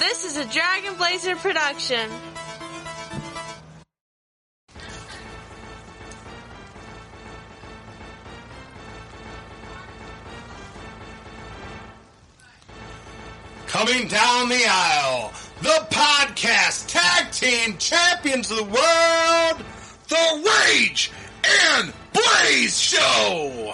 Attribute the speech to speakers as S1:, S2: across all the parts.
S1: This is a Dragon Blazer production.
S2: Coming down the aisle, the podcast tag team champions of the world, the Rage and Blaze Show.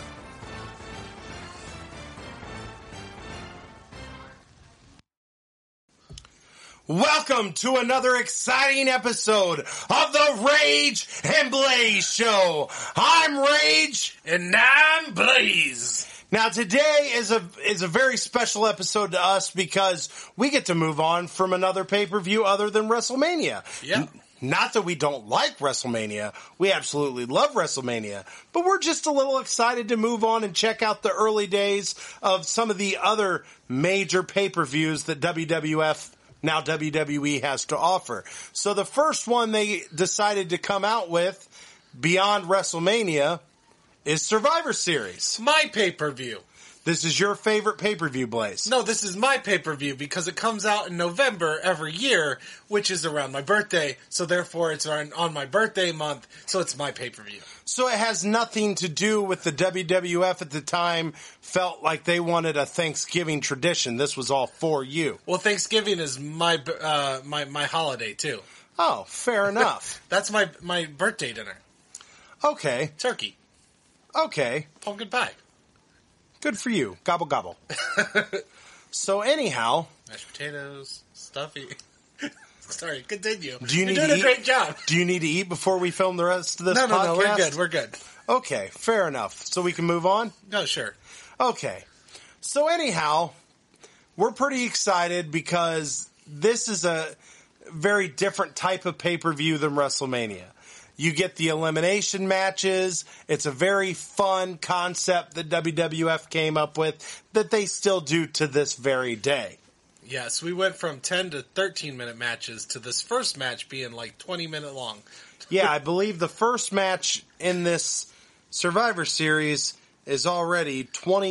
S2: Welcome to another exciting episode of the Rage and Blaze Show. I'm Rage.
S3: And I'm Blaze.
S2: Now today is a very special episode to us because we get to move on from another pay-per-view other than WrestleMania.
S3: Yeah.
S2: Not that we don't like WrestleMania. We absolutely love WrestleMania. But we're just a little excited to move on and check out the early days of some of the other major pay-per-views that WWF, now WWE, has to offer. So the first one they decided to come out with, beyond WrestleMania, is Survivor Series.
S3: My pay-per-view.
S2: This is your favorite pay-per-view, Blaze.
S3: No, this is my pay-per-view because it comes out in November every year, which is around my birthday, so therefore it's on my birthday month, so it's my pay-per-view.
S2: So it has nothing to do with the WWF at the time felt like they wanted a Thanksgiving tradition. This was all for you.
S3: Well, Thanksgiving is my holiday, too.
S2: Oh, fair enough.
S3: That's my birthday dinner.
S2: Okay.
S3: Turkey.
S2: Okay.
S3: Pumpkin pie.
S2: Good for you. Gobble, gobble. So anyhow.
S3: Mashed potatoes, stuffy. Sorry, continue.
S2: You're
S3: doing a great job.
S2: Do you need to eat before we film the rest of this podcast?
S3: No, we're good.
S2: Okay, fair enough. So we can move on?
S3: No, sure.
S2: Okay. So anyhow, we're pretty excited because this is a very different type of pay-per-view than WrestleMania. You get the elimination matches. It's a very fun concept that WWF came up with that they still do to this very day.
S3: Yes, we went from 10 to 13-minute matches to this first match being like 20-minute long.
S2: Yeah, I believe the first match in this Survivor Series is already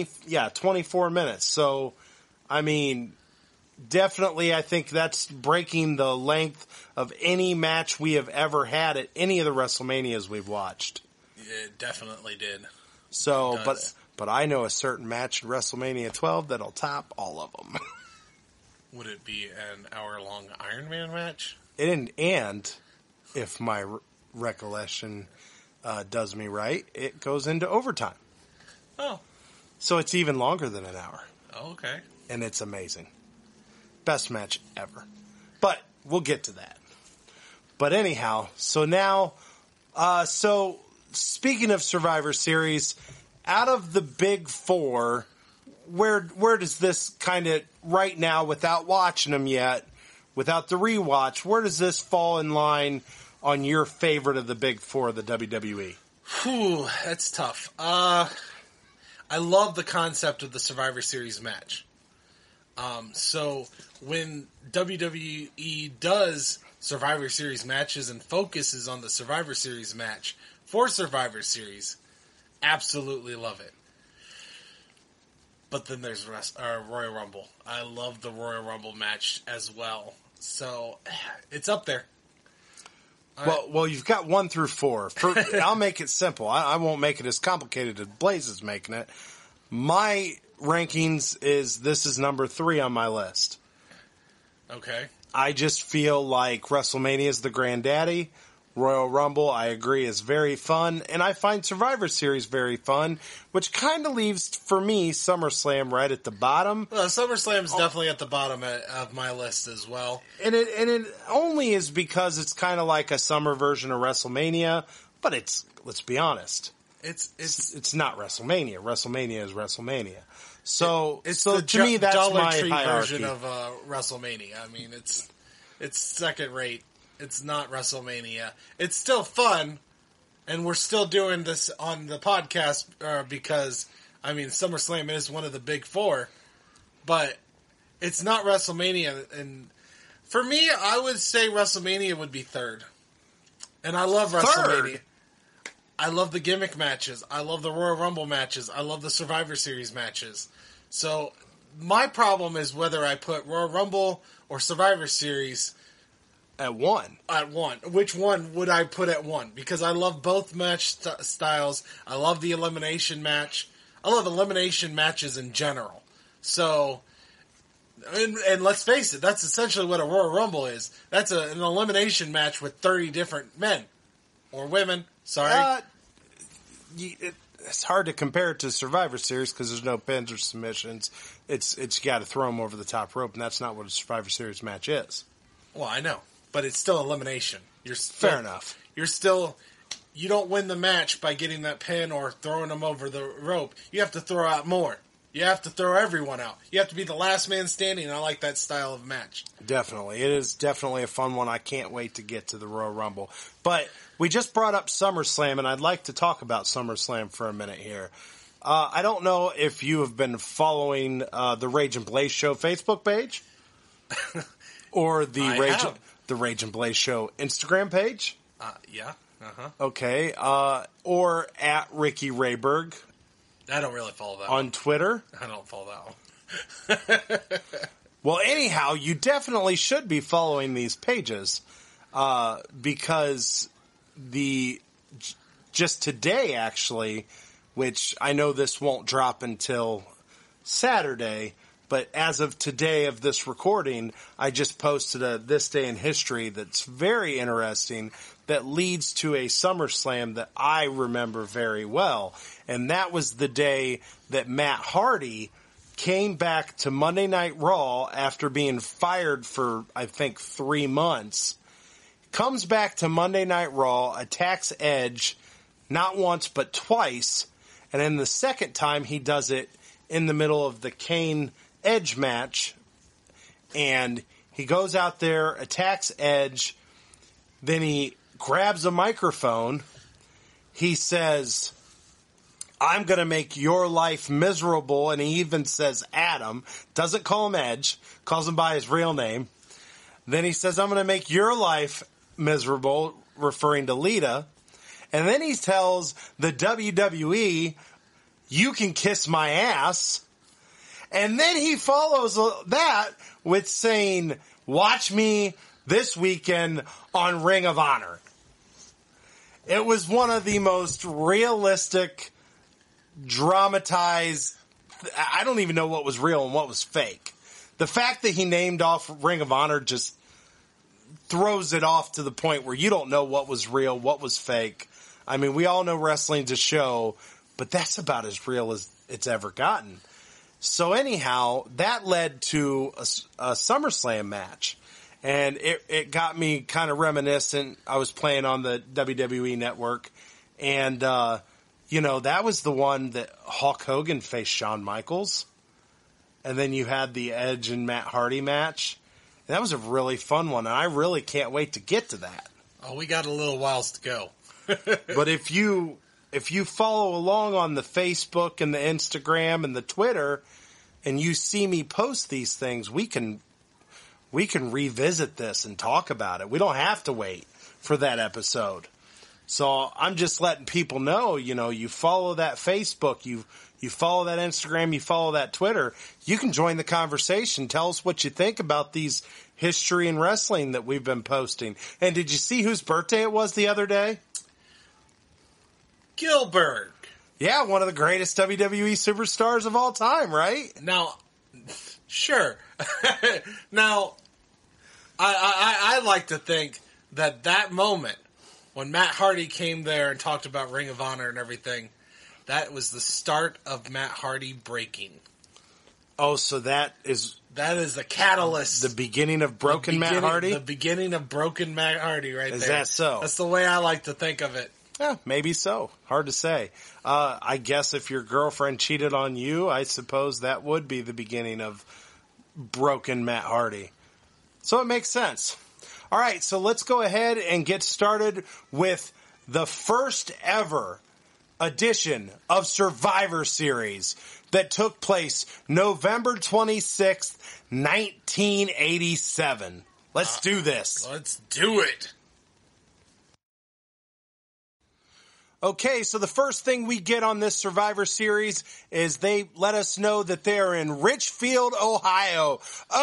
S2: 24 minutes. So, I mean, definitely I think that's breaking the length of any match we have ever had at any of the WrestleManias we've watched.
S3: It definitely did.
S2: So, but I know a certain match in WrestleMania 12 that'll top all of them.
S3: Would it be an hour-long Iron Man match?
S2: And if my recollection does me right, it goes into overtime.
S3: Oh.
S2: So it's even longer than an hour.
S3: Oh, okay.
S2: And it's amazing. Best match ever. But we'll get to that. But anyhow, so now, so speaking of Survivor Series, out of the big four, where does this kind of, right now, without watching them yet, without the rewatch, where does this fall in line on your favorite of the big four of the WWE?
S3: Whew, that's tough. I love the concept of the Survivor Series match. So when WWE does Survivor Series matches and focuses on the Survivor Series match for Survivor Series, absolutely love it. But then there's Royal Rumble. I love the Royal Rumble match as well. So it's up there.
S2: Well, you've got 1 through 4. I'll make it simple. I won't make it as complicated as Blaze is making it. My rankings this is number 3 on my list.
S3: Okay.
S2: I just feel like WrestleMania is the granddaddy. Royal Rumble, I agree, is very fun. And I find Survivor Series very fun, which kind of leaves, for me, SummerSlam right at the bottom.
S3: Well, SummerSlam's definitely at the bottom of my list as well.
S2: And it only is because it's kind of like a summer version of WrestleMania, but let's be honest. It's not WrestleMania. WrestleMania is WrestleMania. So to me, that's
S3: Dollar
S2: my
S3: Tree
S2: hierarchy.
S3: version of WrestleMania. I mean, it's second rate. It's not WrestleMania. It's still fun, and we're still doing this on the podcast because, I mean, SummerSlam is one of the big four, but it's not WrestleMania. And for me, I would say WrestleMania would be third. And I love WrestleMania. I love the gimmick matches. I love the Royal Rumble matches. I love the Survivor Series matches. So my problem is whether I put Royal Rumble or Survivor Series
S2: At 1.
S3: at 1. Which one would I put at 1? Because I love both match styles. I love the elimination match. I love elimination matches in general. So, and let's face it, that's essentially what a Royal Rumble is. That's an elimination match with 30 different men. Or women, sorry.
S2: It's hard to compare it to Survivor Series because there's no pins or submissions. It's you got to throw them over the top rope, and that's not what a Survivor Series match is.
S3: Well, I know, but it's still elimination.
S2: Fair enough.
S3: You don't win the match by getting that pin or throwing them over the rope. You have to throw out more. You have to throw everyone out. You have to be the last man standing, and I like that style of match.
S2: Definitely. It is definitely a fun one. I can't wait to get to the Royal Rumble. But we just brought up SummerSlam, and I'd like to talk about SummerSlam for a minute here. I don't know if you have been following the Rage and Blaze Show Facebook page or the Rage and Blaze Show Instagram page.
S3: Yeah. Uh-huh.
S2: Okay. Or at Ricky Rayberg.
S3: I don't really follow that
S2: on Twitter.
S3: I don't follow that one.
S2: Well, anyhow, you definitely should be following these pages because just today, actually, which I know this won't drop until Saturday, but as of today of this recording, I just posted a This Day in History that's very interesting that leads to a SummerSlam that I remember very well. And that was the day that Matt Hardy came back to Monday Night Raw after being fired for, I think, 3 months. Comes back to Monday Night Raw, attacks Edge not once but twice. And then the second time he does it in the middle of the Kane Edge match. And he goes out there, attacks Edge. Then he grabs a microphone. He says, "I'm going to make your life miserable." And he even says Adam. Doesn't call him Edge. Calls him by his real name. Then he says, "I'm going to make your life miserable," referring to Lita. And then he tells the WWE, "You can kiss my ass." And then he follows that with saying, "Watch me this weekend on Ring of Honor." It was one of the most realistic, dramatized, I don't even know what was real and what was fake. The fact that he named off Ring of Honor just throws it off to the point where you don't know what was real, what was fake. I mean, we all know wrestling's a show, but that's about as real as it's ever gotten. So anyhow, that led to a SummerSlam match. And it got me kind of reminiscent. I was playing on the WWE Network. And, that was the one that Hulk Hogan faced Shawn Michaels. And then you had the Edge and Matt Hardy match. And that was a really fun one. And I really can't wait to get to that.
S3: Oh, we got a little whiles to go.
S2: But if you follow along on the Facebook and the Instagram and the Twitter and you see me post these things, we can revisit this and talk about it. We don't have to wait for that episode. So I'm just letting people know, you follow that Facebook, you follow that Instagram, you follow that Twitter, you can join the conversation. Tell us what you think about these history and wrestling that we've been posting. And did you see whose birthday it was the other day?
S3: Gilbert.
S2: Yeah, one of the greatest WWE superstars of all time, right?
S3: Now, sure. Now, I like to think that moment when Matt Hardy came there and talked about Ring of Honor and everything, that was the start of Matt Hardy breaking.
S2: Oh, so that is
S3: the catalyst.
S2: The beginning of Broken Matt Hardy?
S3: The beginning of Broken Matt Hardy right there.
S2: Is that so?
S3: That's the way I like to think of it.
S2: Yeah, maybe so. Hard to say. I guess if your girlfriend cheated on you, I suppose that would be the beginning of Broken Matt Hardy. So it makes sense. All right, so let's go ahead and get started with the first ever edition of Survivor Series that took place November 26th, 1987. Let's do this.
S3: Let's do it.
S2: Okay, so the first thing we get on this Survivor Series is they let us know that they're in Richfield, Ohio.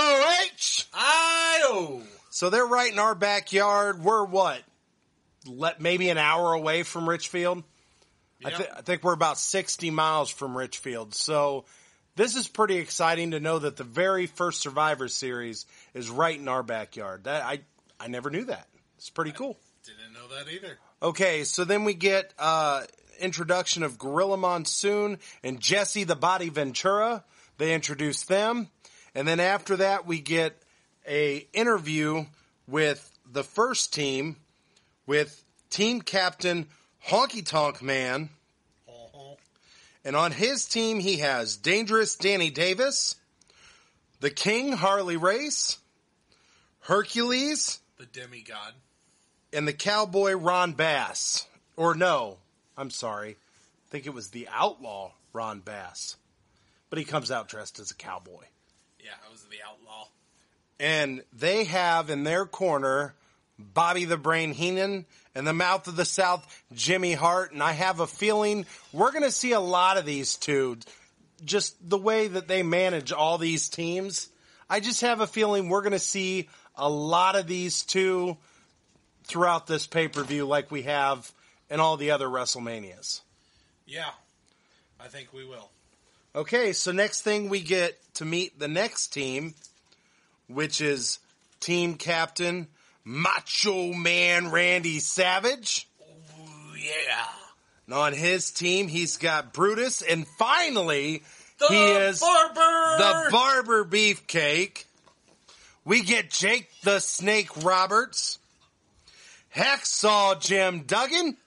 S3: Ohio!
S2: So they're right in our backyard. We're what? Maybe an hour away from Richfield?
S3: Yep.
S2: I think we're about 60 miles from Richfield. So this is pretty exciting to know that the very first Survivor Series is right in our backyard. I never knew that. It's pretty cool.
S3: Didn't know that either.
S2: Okay, so then we get introduction of Gorilla Monsoon and Jesse the Body Ventura. They introduce them. And then after that, we get a interview with the first team with team captain Honky Tonk Man.
S3: Uh-huh.
S2: And on his team, he has Dangerous Danny Davis, the King Harley Race, Hercules,
S3: The demigod.
S2: and the Cowboy Ron Bass. Or no, I'm sorry. I think it was the Outlaw Ron Bass. But he comes out dressed as a cowboy.
S3: Yeah, I was the outlaw.
S2: And they have in their corner Bobby the Brain Heenan and the Mouth of the South, Jimmy Hart. And I have a feeling we're going to see a lot of these two. Just the way that they manage all these teams. I just have a feeling we're going to see a lot of these two throughout this pay-per-view like we have in all the other WrestleManias.
S3: Yeah, I think we will.
S2: Okay, so next thing we get to meet the next team, which is team captain Macho Man Randy Savage.
S3: Oh, yeah.
S2: And on his team, he's got Brutus, and finally,
S3: The
S2: he is
S3: Barber!
S2: the Barber Beefcake. We get Jake the Snake Roberts, Hacksaw Jim Duggan,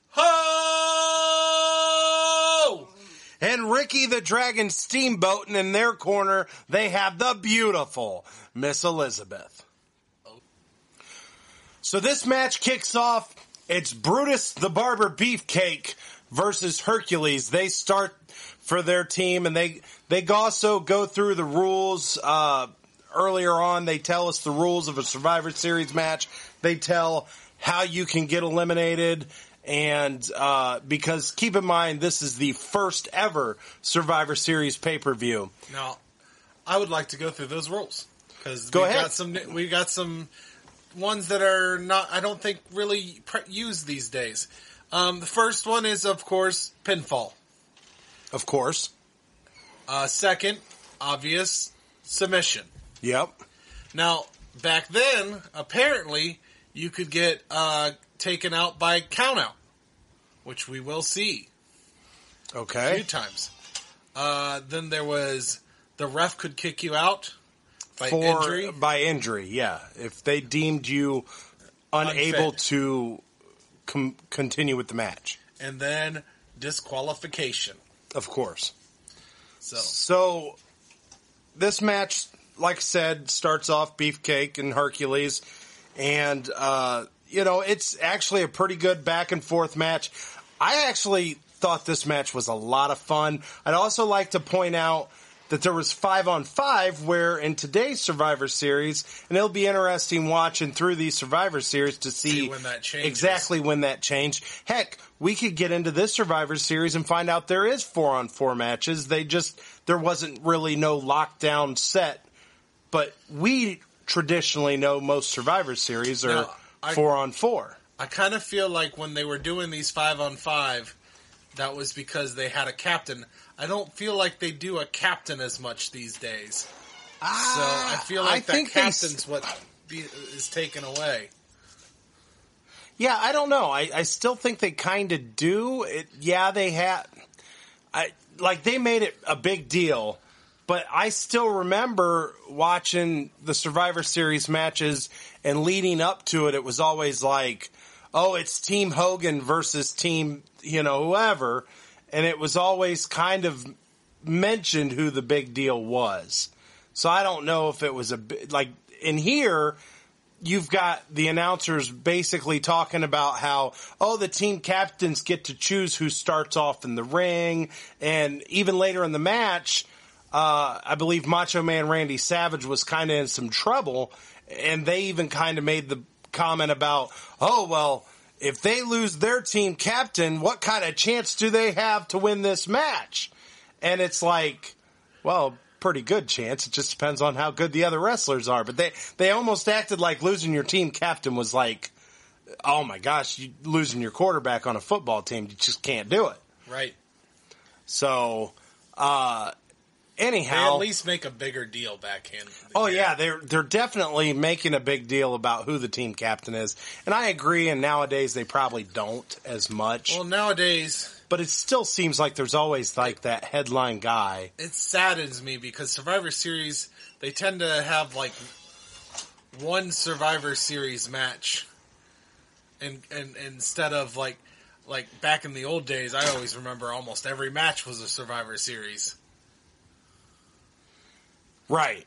S3: Ho!
S2: and Ricky the Dragon Steamboat, and in their corner, they have the beautiful Miss Elizabeth. So this match kicks off. It's Brutus the Barber Beefcake versus Hercules. They start for their team, and they also go through the rules. Earlier on, they tell us the rules of a Survivor Series match. They tell how you can get eliminated. And because keep in mind, this is the first ever Survivor Series pay-per-view.
S3: Now, I would like to go through those rules because
S2: Go ahead.
S3: We got some ones that are not. I don't think really used these days. The first one is, of course, pinfall.
S2: Of course.
S3: Second, obvious submission.
S2: Yep.
S3: Now, back then, apparently, you could get taken out by countout, which we will see a
S2: Okay.
S3: few times. Then there was the ref could kick you out by injury.
S2: By injury, yeah. If they deemed you unable
S3: Unfit.
S2: to continue with the match.
S3: And then disqualification.
S2: Of course.
S3: So,
S2: So, this match, like I said, starts off Beefcake and Hercules. And, it's actually a pretty good back and forth match. I actually thought this match was a lot of fun. I'd also like to point out that there was 5-on-5 where in today's Survivor Series, and it'll be interesting watching through these Survivor Series to see
S3: when that changes.
S2: exactly when that changed. Heck, we could get into this Survivor Series and find out there is 4-on-4 matches. There wasn't really no lockdown set, but we traditionally know most Survivor Series are
S3: No, I-
S2: 4-on-4.
S3: I kind of feel like when they were doing these 5-on-5, that was because they had a captain. I don't feel like they do a captain as much these days. So I feel like that captain's what is taken away.
S2: Yeah, I don't know. I still think they kind of do. They had. They made it a big deal, but I still remember watching the Survivor Series matches and leading up to it. It was always like, oh, it's Team Hogan versus Team, whoever, and it was always kind of mentioned who the big deal was. So I don't know if it was in here. You've got the announcers basically talking about how, the team captains get to choose who starts off in the ring. And even later in the match, I believe Macho Man Randy Savage was kind of in some trouble. And they even kind of made the comment about, if they lose their team captain, what kind of chance do they have to win this match? And it's like, well, pretty good chance. It just depends on how good the other wrestlers are. But they almost acted like losing your team captain was like, oh my gosh, you losing your quarterback on a football team. You just can't do it.
S3: Right.
S2: So, anyhow,
S3: they at least make a bigger deal backhand.
S2: Oh yeah, they're definitely making a big deal about who the team captain is, and I agree. And nowadays they probably don't as much.
S3: Well, nowadays,
S2: but it still seems like there's always like that headline guy.
S3: It saddens me because Survivor Series, they tend to have like one Survivor Series match, and instead of like back in the old days, I always remember almost every match was a Survivor Series.
S2: Right.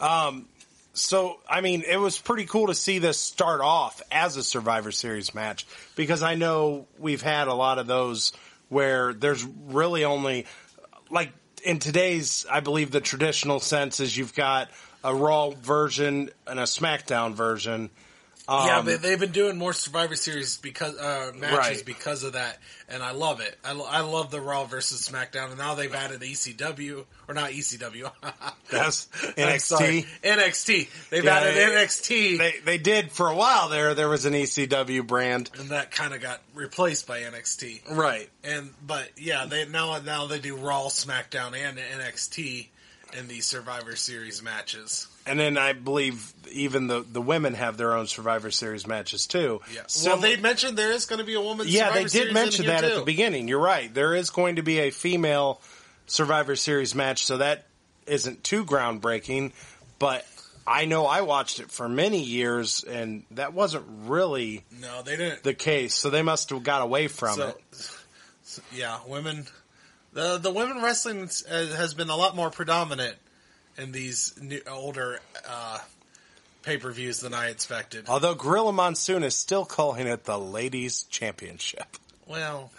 S2: So, I mean, it was pretty cool to see this start off as a Survivor Series match because I know we've had a lot of those where there's really only, like in today's, I believe the traditional sense is you've got a Raw version and a SmackDown version.
S3: Yeah, they've been doing more Survivor Series because matches
S2: Right.
S3: because of that, and I love it. I love the Raw versus SmackDown, and now they've added ECW, or not ECW.
S2: That's
S3: I'm sorry,
S2: NXT.
S3: NXT. They've
S2: Yeah,
S3: added NXT,
S2: They did for a while there was an ECW brand.
S3: and that kind of got replaced by NXT.
S2: Right.
S3: But yeah, they now they do Raw, SmackDown, and NXT in these Survivor Series matches.
S2: And then I believe even the women have their own Survivor Series matches too.
S3: Yeah.
S2: So,
S3: Well, they mentioned there is going to be a woman's
S2: yeah,
S3: Survivor
S2: they
S3: Series
S2: did mention
S3: in here
S2: that at
S3: too.
S2: the beginning. You're right. There is going to be a female Survivor Series match, so that isn't too groundbreaking. But I know I watched it for many years, and that wasn't really
S3: No, they didn't.
S2: the case. So they must have got away from it.
S3: Yeah, women. The women wrestling has been a lot more predominant in these older pay-per-views than I expected.
S2: Although Gorilla Monsoon is still calling it the Ladies Championship.
S3: Well,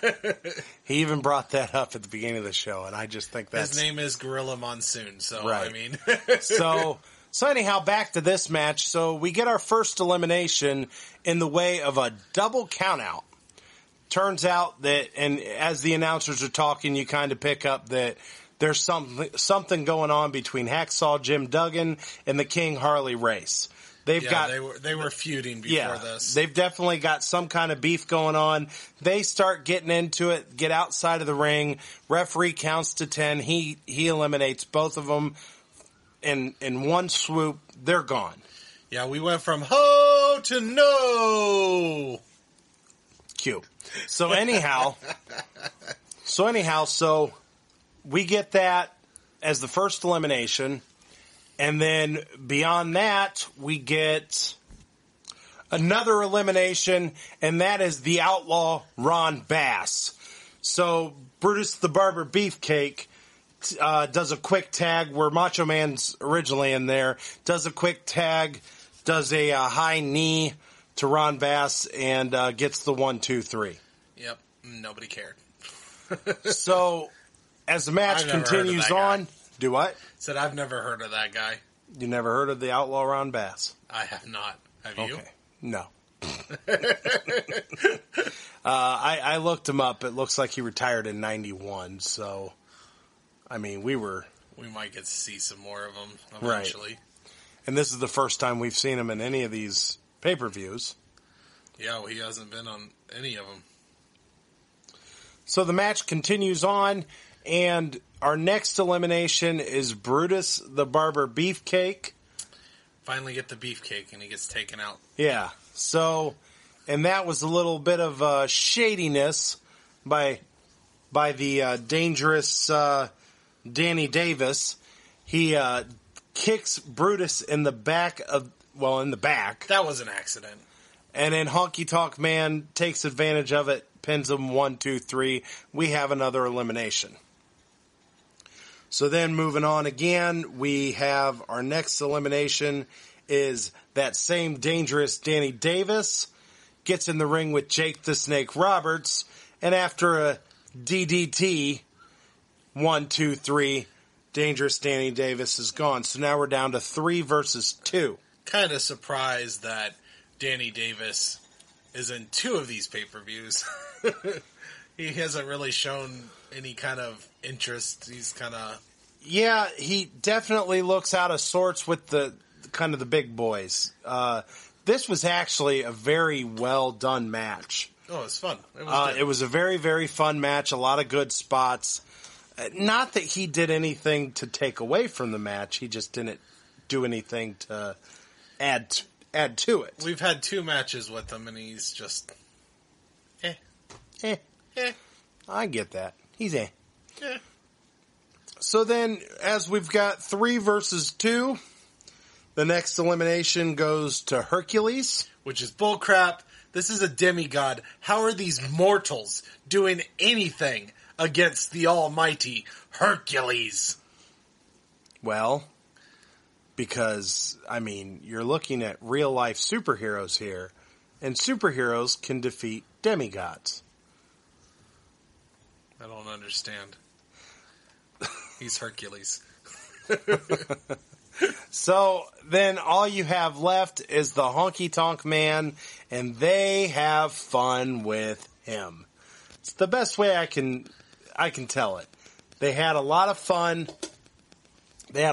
S2: He even brought that up at the beginning of the show, and I just think that's...
S3: his name is Gorilla Monsoon, so
S2: Right.
S3: I mean...
S2: So anyhow, back to this match. So we get our first elimination in the way of a double countout. Turns out that, and as the announcers are talking, you kind of pick up that there's something going on between Hacksaw Jim Duggan and the King Harley Race. They've
S3: Yeah,
S2: got
S3: they were feuding before this.
S2: They've definitely got some kind of beef going on. They start getting into it, get outside of the ring. Referee counts to 10. He eliminates both of them in one swoop. They're gone.
S3: Yeah, we went from ho to no.
S2: Cute. So anyhow, so we get that as the first elimination. And then beyond that, we get another elimination, and that is the Outlaw Ron Bass. So Brutus the Barber Beefcake does a quick tag where Macho Man's originally in there, does a quick tag, does a high knee to Ron Bass, and gets the 1, 2, 3.
S3: Yep, nobody cared.
S2: So as the match
S3: I've never heard of
S2: continues
S3: that guy.
S2: on, do what?
S3: Said I've never heard of that guy.
S2: You never heard of the Outlaw Ron Bass?
S3: I have not. Have you?
S2: Okay. No. I looked him up. It looks like he retired in 91. So, I mean,
S3: We might get to see some more of him eventually.
S2: and this is the first time we've seen him in any of these pay-per-views.
S3: Yeah, well, he hasn't been on any of them.
S2: So the match continues on, and our next elimination is Brutus the Barber Beefcake.
S3: Finally get the beefcake, and he gets taken out.
S2: Yeah. So, and that was a little bit of shadiness by the dangerous Danny Davis. He kicks Brutus in the back.
S3: That was an accident.
S2: And then Honky Tonk Man takes advantage of it, pins him 1, 2, 3. We have another elimination. So then moving on again, we have our next elimination is that same dangerous Danny Davis gets in the ring with Jake the Snake Roberts, and after a DDT, 1, 2, 3, dangerous Danny Davis is gone. So now we're down to 3 versus 2.
S3: Kind of surprised that Danny Davis is in 2 of these pay-per-views. He hasn't really shown any kind of interest. He's kind of...
S2: Yeah, he definitely looks out of sorts with the kind of the big boys. This was actually a very well done match.
S3: Oh, it's fun.
S2: It was a very, very fun match. A lot of good spots. Not that he did anything to take away from the match. He just didn't do anything to add to it.
S3: We've had 2 matches with him, and he's just...
S2: I get that. He's
S3: Eh.
S2: So then, as we've got 3 versus 2, the next elimination goes to Hercules.
S3: Which is bullcrap. This is a demigod. How are these mortals doing anything against the almighty Hercules?
S2: Well, because, I mean, you're looking at real-life superheroes here, and superheroes can defeat demigods.
S3: I don't understand. He's Hercules.
S2: So then all you have left is the Honky Tonk Man, and they have fun with him. It's the best way I can tell it. They had a lot of fun. Kind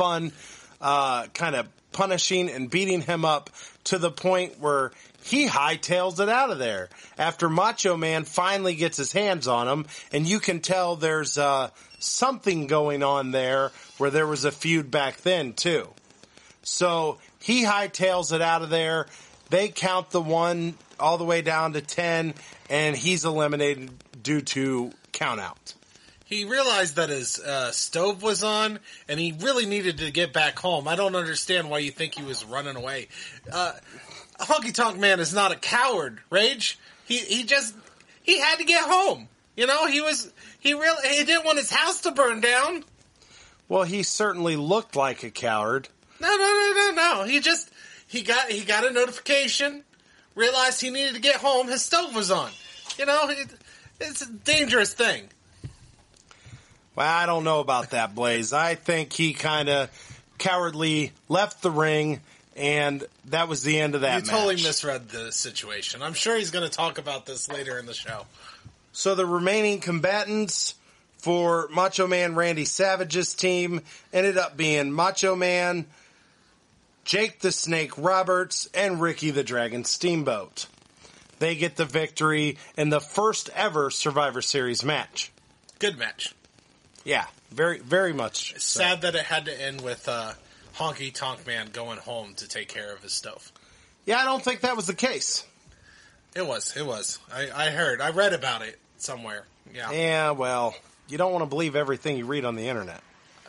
S2: of punishing and beating him up to the point where he hightails it out of there after Macho Man finally gets his hands on him, and you can tell there's something going on there where there was a feud back then too. So he hightails it out of there. They count the 1 all the way down to 10, and he's eliminated due to count out.
S3: He realized that his stove was on, and he really needed to get back home. I don't understand why you think he was running away. Honky Tonk Man is not a coward, Rage. He had to get home. You know, he didn't want his house to burn down.
S2: Well, he certainly looked like a coward.
S3: No. He got a notification, realized he needed to get home. His stove was on. You know, it's a dangerous thing.
S2: Well, I don't know about that, Blaze. I think he kind of cowardly left the ring, and that was the end of that match.
S3: You totally misread the situation. I'm sure he's going to talk about this later in the show.
S2: So the remaining combatants for Macho Man Randy Savage's team ended up being Macho Man, Jake the Snake Roberts, and Ricky the Dragon Steamboat. They get the victory in the first ever Survivor Series match.
S3: Good match.
S2: Yeah, very, very much.
S3: It's sad that it had to end with Honky Tonk Man going home to take care of his stuff.
S2: Yeah, I don't think that was the case.
S3: It was. I read about it somewhere. Yeah.
S2: Yeah, well, you don't want to believe everything you read on the internet.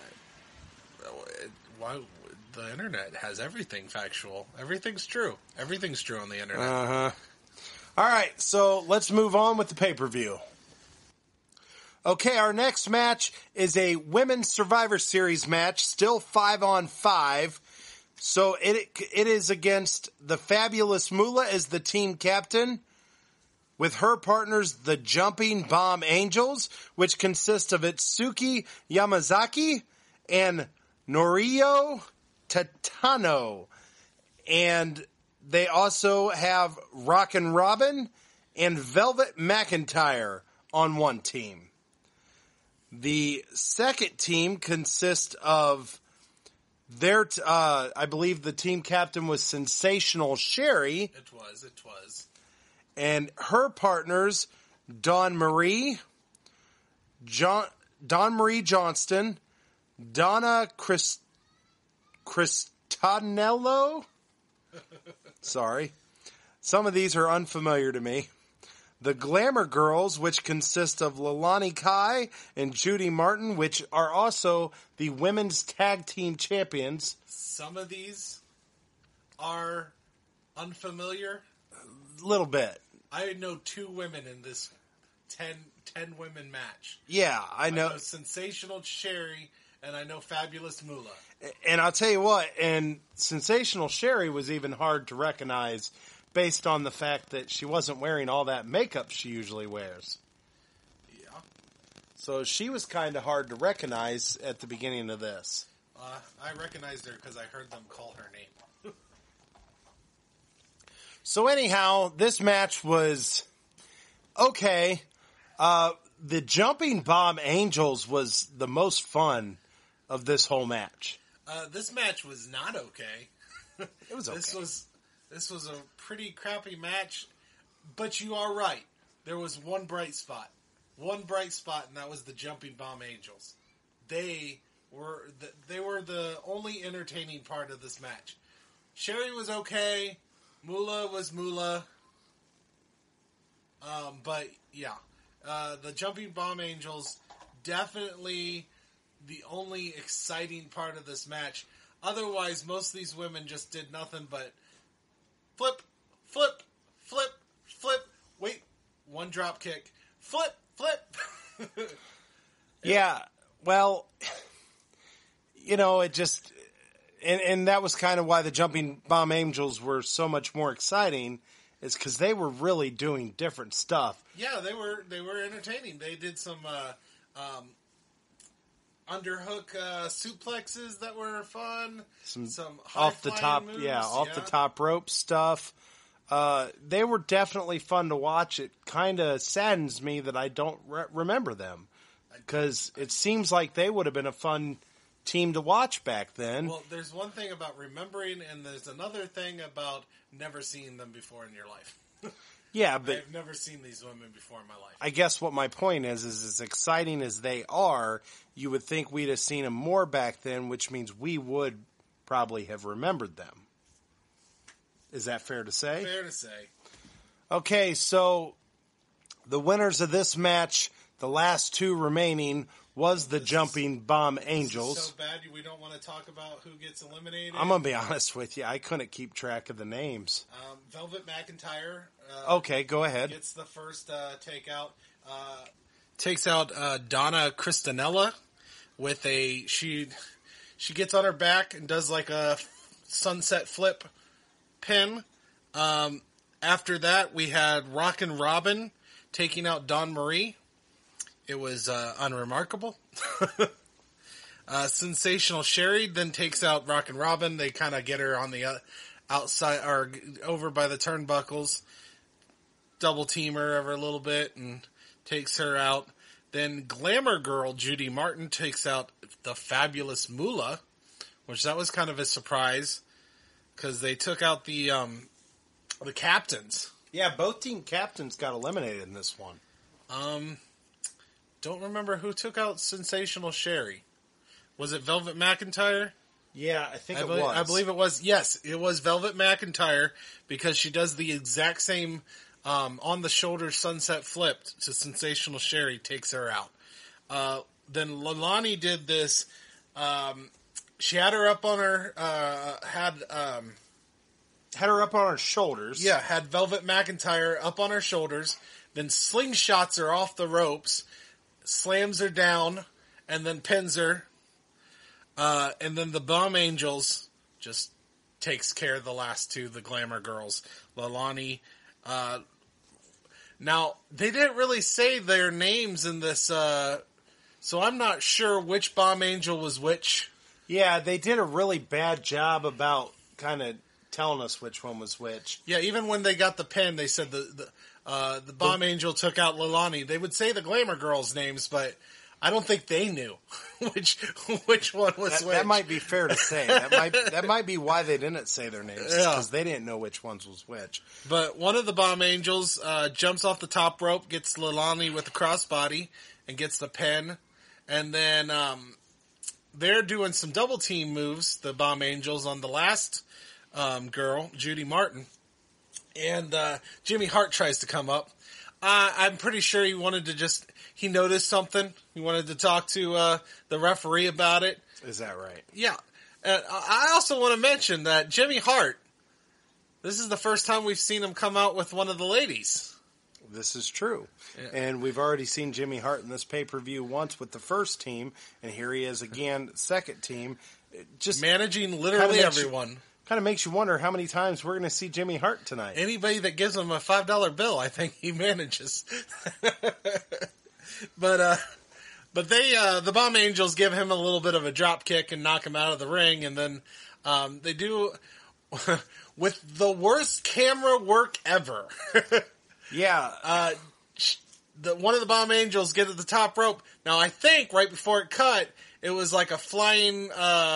S3: Why? The internet has everything factual. Everything's true. Everything's true on the internet.
S2: Uh-huh. All right, so let's move on with the pay-per-view. Okay, our next match is a Women's Survivor Series match, still 5-on-5. So it is against the Fabulous Moolah as the team captain, with her partners, the Jumping Bomb Angels, which consist of Itsuki Yamazaki and Norio Tatano. And they also have Rockin' Robin and Velvet McIntyre on one team. The second team consists of I believe the team captain was Sensational Sherry.
S3: It was.
S2: And her partners, Dawn Marie Johnston, Donna Cristanello. Sorry. Some of these are unfamiliar to me. The Glamour Girls, which consist of Leilani Kai and Judy Martin, which are also the women's tag team champions.
S3: Some of these are unfamiliar.
S2: A little bit.
S3: I know 2 women in this 10 women match.
S2: Yeah, I know.
S3: I know Sensational Sherry, and I know Fabulous Moolah.
S2: And I'll tell you what, and Sensational Sherry was even hard to recognize based on the fact that she wasn't wearing all that makeup she usually wears.
S3: Yeah.
S2: So she was kind of hard to recognize at the beginning of this.
S3: I recognized her because I heard them call her name.
S2: So anyhow, this match was okay. The Jumping Bomb Angels was the most fun of this whole match.
S3: This match was not okay.
S2: It was okay.
S3: This was a pretty crappy match, but you are right. There was one bright spot, and that was the Jumping Bomb Angels. They were the only entertaining part of this match. Sherry was okay. Moolah was Moolah. But yeah, the Jumping Bomb Angels definitely the only exciting part of this match. Otherwise, most of these women just did nothing but flip, flip, flip, flip. Wait, one drop kick. Flip, flip.
S2: Yeah, well, it just... And that was kind of why the Jumping Bomb Angels were so much more exciting, is because they were really doing different stuff.
S3: Yeah, they were entertaining. They did some underhook suplexes that were fun. Some
S2: off the top,
S3: moves.
S2: Off the top rope stuff. They were definitely fun to watch. It kind of saddens me that I don't remember them, because it seems like they would have been a fun team to watch back then.
S3: Well, there's one thing about remembering, and there's another thing about never seeing them before in your life.
S2: Yeah, but
S3: I've never seen these women before in my life.
S2: I guess what my point is as exciting as they are, you would think we'd have seen them more back then, which means we would probably have remembered them. Is that fair to say?
S3: Fair to say.
S2: Okay, so the winners of this match, the last two remaining, was the Jumping Bomb Angels.
S3: This is so bad we don't want to talk about who gets eliminated.
S2: I'm going to be honest with you. I couldn't keep track of the names.
S3: Velvet McIntyre.
S2: Okay, go ahead.
S3: Gets the first takeout. Takes out Donna Christanella with a... She gets on her back and does like a sunset flip pin. After that, we had Rockin' Robin taking out Dawn Marie. It was unremarkable. Sensational Sherry then takes out Rockin' Robin. They kind of get her on the outside, or over by the turnbuckles. Double team her ever a little bit and takes her out. Then Glamour Girl Judy Martin takes out the fabulous Moolah, which that was kind of a surprise because they took out the captains.
S2: Yeah, both team captains got eliminated in this one.
S3: Don't remember who took out Sensational Sherry. Was it Velvet McIntyre?
S2: Yeah, I think it was.
S3: I believe it was. Yes, it was Velvet McIntyre because she does the exact same on the shoulder sunset flip to Sensational Sherry, takes her out. Then Leilani did this. She had her up on her had
S2: her up on her shoulders.
S3: Yeah, had Velvet McIntyre up on her shoulders. Then slingshots her off the ropes, slams her down, and then pins her. And then the Bomb Angels just takes care of the last two, the Glamour Girls. Leilani. Now, they didn't really say their names in this, so I'm not sure which Bomb Angel was which.
S2: Yeah, they did a really bad job about kind of telling us which one was which.
S3: Yeah, even when they got the pin, they said the Bomb Angel took out Leilani. They would say the Glamour Girls' names, but I don't think they knew which one was which.
S2: That might be fair to say. That might be why they didn't say their names, because they didn't know which ones was which.
S3: But one of the Bomb Angels jumps off the top rope, gets Leilani with the crossbody, and gets the pin. And then they're doing some double team moves, the Bomb Angels, on the last girl, Judy Martin. And Jimmy Hart tries to come up. I'm pretty sure he noticed something. He wanted to talk to the referee about it.
S2: Is that right?
S3: Yeah. I also want to mention that Jimmy Hart, this is the first time we've seen him come out with one of the ladies.
S2: This is true.
S3: Yeah.
S2: And we've already seen Jimmy Hart in this pay-per-view once with the first team, and here he is again, second team. Just
S3: managing literally everyone.
S2: Kind of makes you wonder how many times we're going to see Jimmy Hart tonight.
S3: Anybody that gives him a $5 bill, I think he manages. But they, the Bomb Angels give him a little bit of a drop kick and knock him out of the ring, and then they do with the worst camera work ever.
S2: Yeah.
S3: One of the Bomb Angels get at the top rope. Now, I think right before it cut, it was like a flying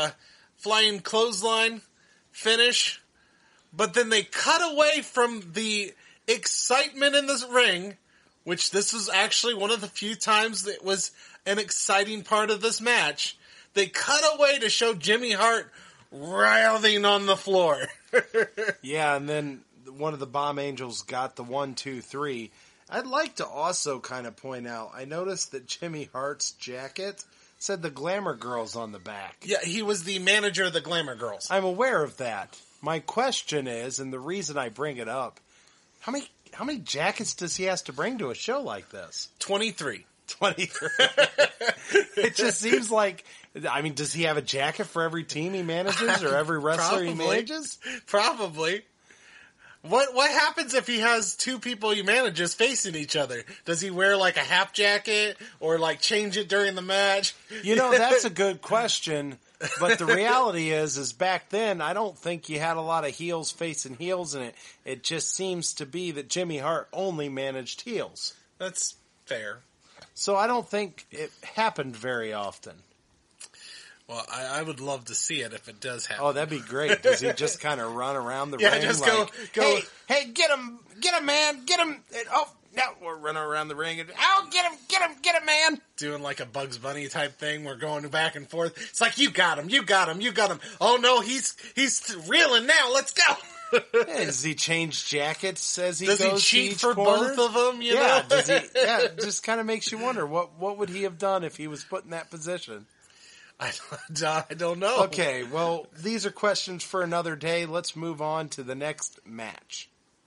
S3: clothesline finish. But then they cut away from the excitement in this ring, which this was actually one of the few times that was an exciting part of this match. They cut away to show Jimmy Hart writhing on the floor.
S2: Yeah, and then one of the Bomb Angels got the 1, 2, 3. I'd like to also kind of point out, I noticed that Jimmy Hart's jacket said the Glamour Girls on the back.
S3: Yeah, he was the manager of the Glamour Girls.
S2: I'm aware of that. My question is, and the reason I bring it up, how many jackets does he have to bring to a show like this?
S3: 23.
S2: 23. It just seems like, I mean, does he have a jacket for every team he manages or every wrestler he manages?
S3: Probably. What happens if he has two people he manages facing each other? Does he wear like a half jacket or like change it during the match?
S2: You know, that's a good question. But the reality is back then, I don't think you had a lot of heels facing heels in it. It just seems to be that Jimmy Hart only managed heels.
S3: That's fair.
S2: So I don't think it happened very often.
S3: Well, I would love to see it if it does happen.
S2: Oh, that'd be great. Does he just kind of run around the ring?
S3: Yeah, just
S2: like,
S3: go.
S2: Hey, get him, man, get him. Oh, no, we're running around the ring. Oh, get him, man.
S3: Doing like a Bugs Bunny type thing. We're going back and forth. It's like, you got him. Oh no, he's reeling now. Let's go.
S2: Yeah, does he change jackets as he
S3: does
S2: goes?
S3: Does he cheat for
S2: corner?
S3: both of them? You
S2: yeah,
S3: know?
S2: Does he? Yeah, it just kind of makes you wonder what would he have done if he was put in that position.
S3: I don't know.
S2: Okay, well, these are questions for another day. Let's move on to the next match.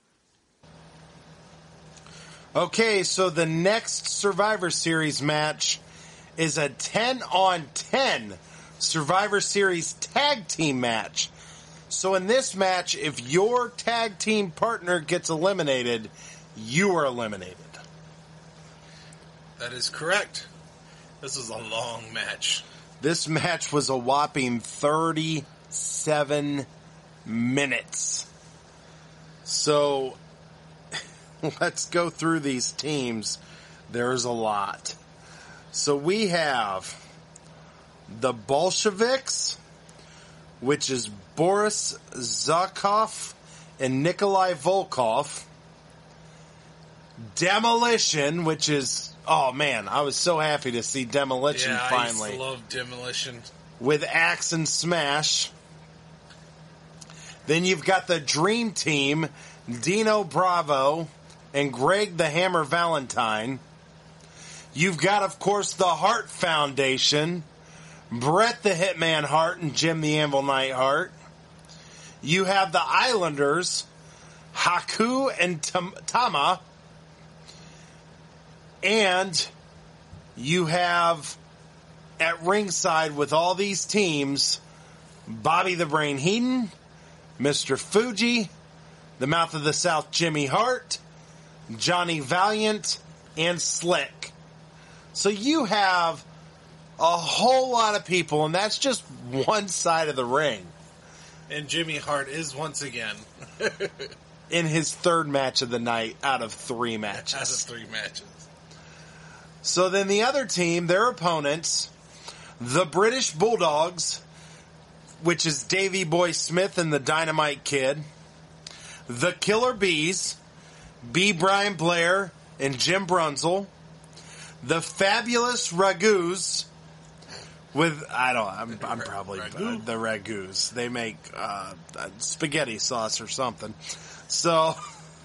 S2: Okay, so the next Survivor Series match is a 10-on-10 Survivor Series tag team match. So in this match, if your tag team partner gets eliminated, you are eliminated.
S3: That is correct. This is a long match.
S2: This match was a whopping 37 minutes. So let's go through these teams. There's a lot. So we have the Bolsheviks, which is Boris Zakov and Nikolai Volkov. Demolition, which is, oh man, I was so happy to see Demolition finally.
S3: I used to love Demolition.
S2: With Axe and Smash. Then you've got the Dream Team, Dino Bravo and Greg the Hammer Valentine. You've got, of course, the Hart Foundation, Bret the Hitman Hart and Jim the Anvil Neidhart. You have the Islanders, Haku and Tama. And you have at ringside with all these teams, Bobby the Brain Heenan, Mr. Fuji, the Mouth of the South Jimmy Hart, Johnny Valiant, and Slick. So you have a whole lot of people, and that's just one side of the ring.
S3: And Jimmy Hart is once again
S2: in his third match of the night out of 3 matches.
S3: Out of 3 matches.
S2: So then the other team, their opponents, the British Bulldogs, which is Davey Boy Smith and the Dynamite Kid, the Killer Bees, B. Brian Blair and Jim Brunzel, the Fabulous Ragoos with, I'm probably
S3: Ragu?
S2: The Ragoos. They make spaghetti sauce or something. So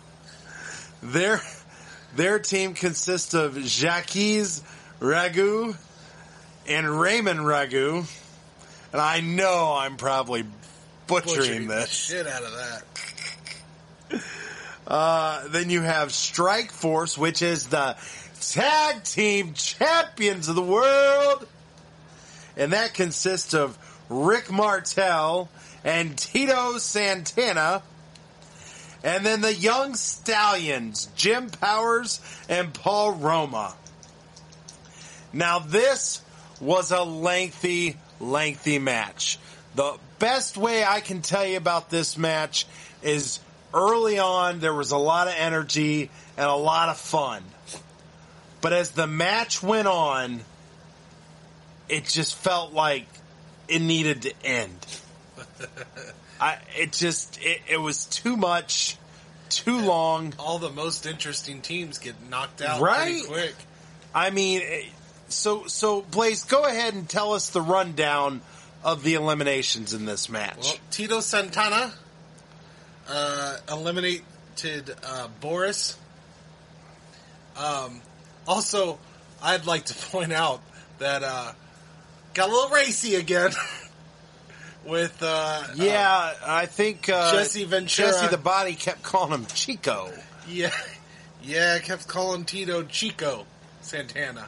S2: their team consists of Jacques Ragu and Raymond Ragu. And I know I'm probably butchering this.
S3: The shit out of that.
S2: Then you have Strike Force, which is the tag team champions of the world. And that consists of Rick Martel and Tito Santana. And then the Young Stallions, Jim Powers and Paul Roma. Now this was a lengthy match. best way I can tell you about this match is early on there was a lot of energy and a lot of fun. But as the match went on, it just felt like it needed to end. It was too much, too long.
S3: All the most interesting teams get knocked out
S2: Right?
S3: pretty quick.
S2: I mean, so Blaze, go ahead and tell us the rundown of the eliminations in this match.
S3: Well, Tito Santana eliminated Boris. Also, I'd like to point out that got a little racy again with
S2: I think
S3: Jesse Ventura.
S2: Jesse the Body kept calling him Chico.
S3: Yeah, kept calling Tito Chico Santana.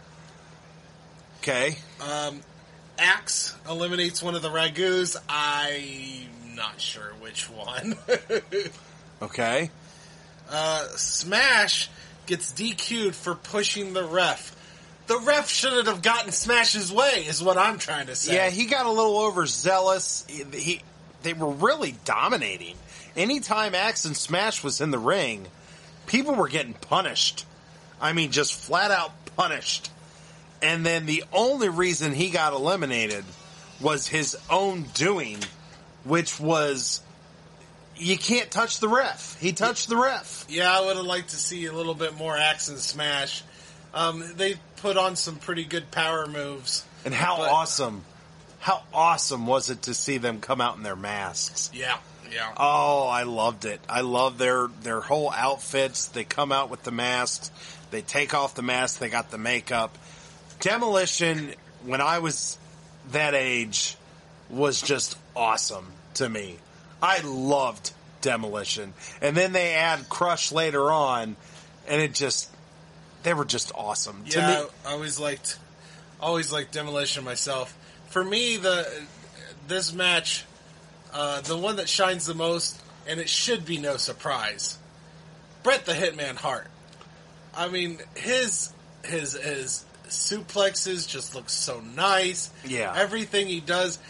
S2: Okay.
S3: Axe eliminates one of the Ragus. I'm not sure which one.
S2: Okay.
S3: Smash gets DQ'd for pushing the ref. The ref shouldn't have gotten Smash's way, is what I'm trying to say.
S2: Yeah, he got a little overzealous. They were really dominating. Anytime Axe and Smash was in the ring, people were getting punished. I mean, just flat out punished. And then the only reason he got eliminated was his own doing, which was, you can't touch the ref. He touched the ref.
S3: Yeah, I would have liked to see a little bit more Axe and Smash. They put on some pretty good power moves.
S2: And how awesome was it to see them come out in their masks?
S3: Yeah.
S2: Oh, I loved it. I love their whole outfits. They come out with the masks. They take off the mask. They got the makeup. Demolition, when I was that age, was just awesome to me. I loved Demolition. And then they add Crush later on, and they were just awesome.
S3: Yeah,
S2: to me,
S3: I always liked Demolition myself. For me, this match, the one that shines the most, and it should be no surprise, Bret the Hitman Hart. I mean, his suplexes just look so nice.
S2: Yeah.
S3: Everything he does,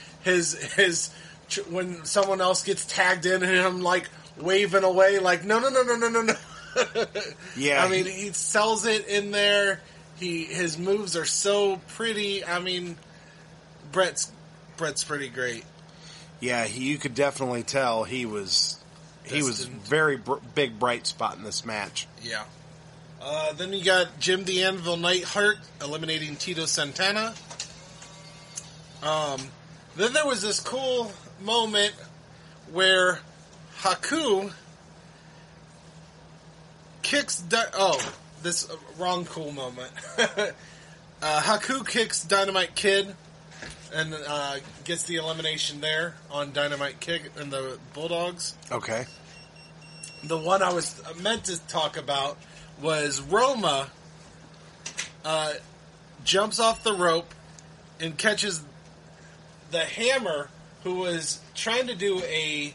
S3: when someone else gets tagged in, and him like waving away, like no.
S2: Yeah.
S3: I mean, he sells it in there. His moves are so pretty. I mean, Bret's pretty great.
S2: Yeah, you could definitely tell he was very big bright spot in this match.
S3: Yeah. Then you got Jim the Anvil Neidhart eliminating Tito Santana. Then there was this cool moment where Haku kicks... wrong cool moment. Haku kicks Dynamite Kid and gets the elimination there on Dynamite Kid and the Bulldogs.
S2: Okay.
S3: The one I was meant to talk about was Roma jumps off the rope and catches the Hammer, who was trying to do a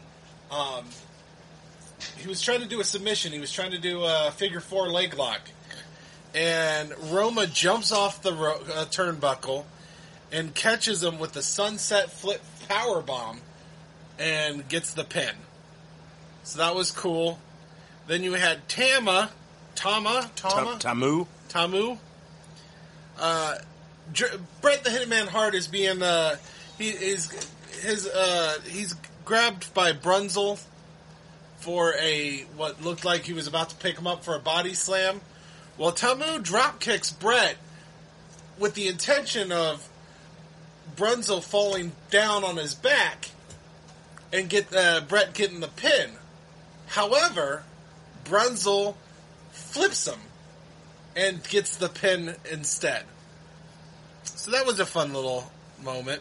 S3: submission. He was trying to do a figure 4 leg lock, and Roma jumps off the turnbuckle and catches him with the sunset flip power bomb and gets the pin. So that was cool. Then you had Tamu. Bret the Hitman Hart is being he's grabbed by Brunzel for what looked like he was about to pick him up for a body slam. Well, Tamu drop kicks Bret with the intention of Brunzel falling down on his back and get Bret getting the pin. However, Brunzel flips him and gets the pin instead. So that was a fun little moment.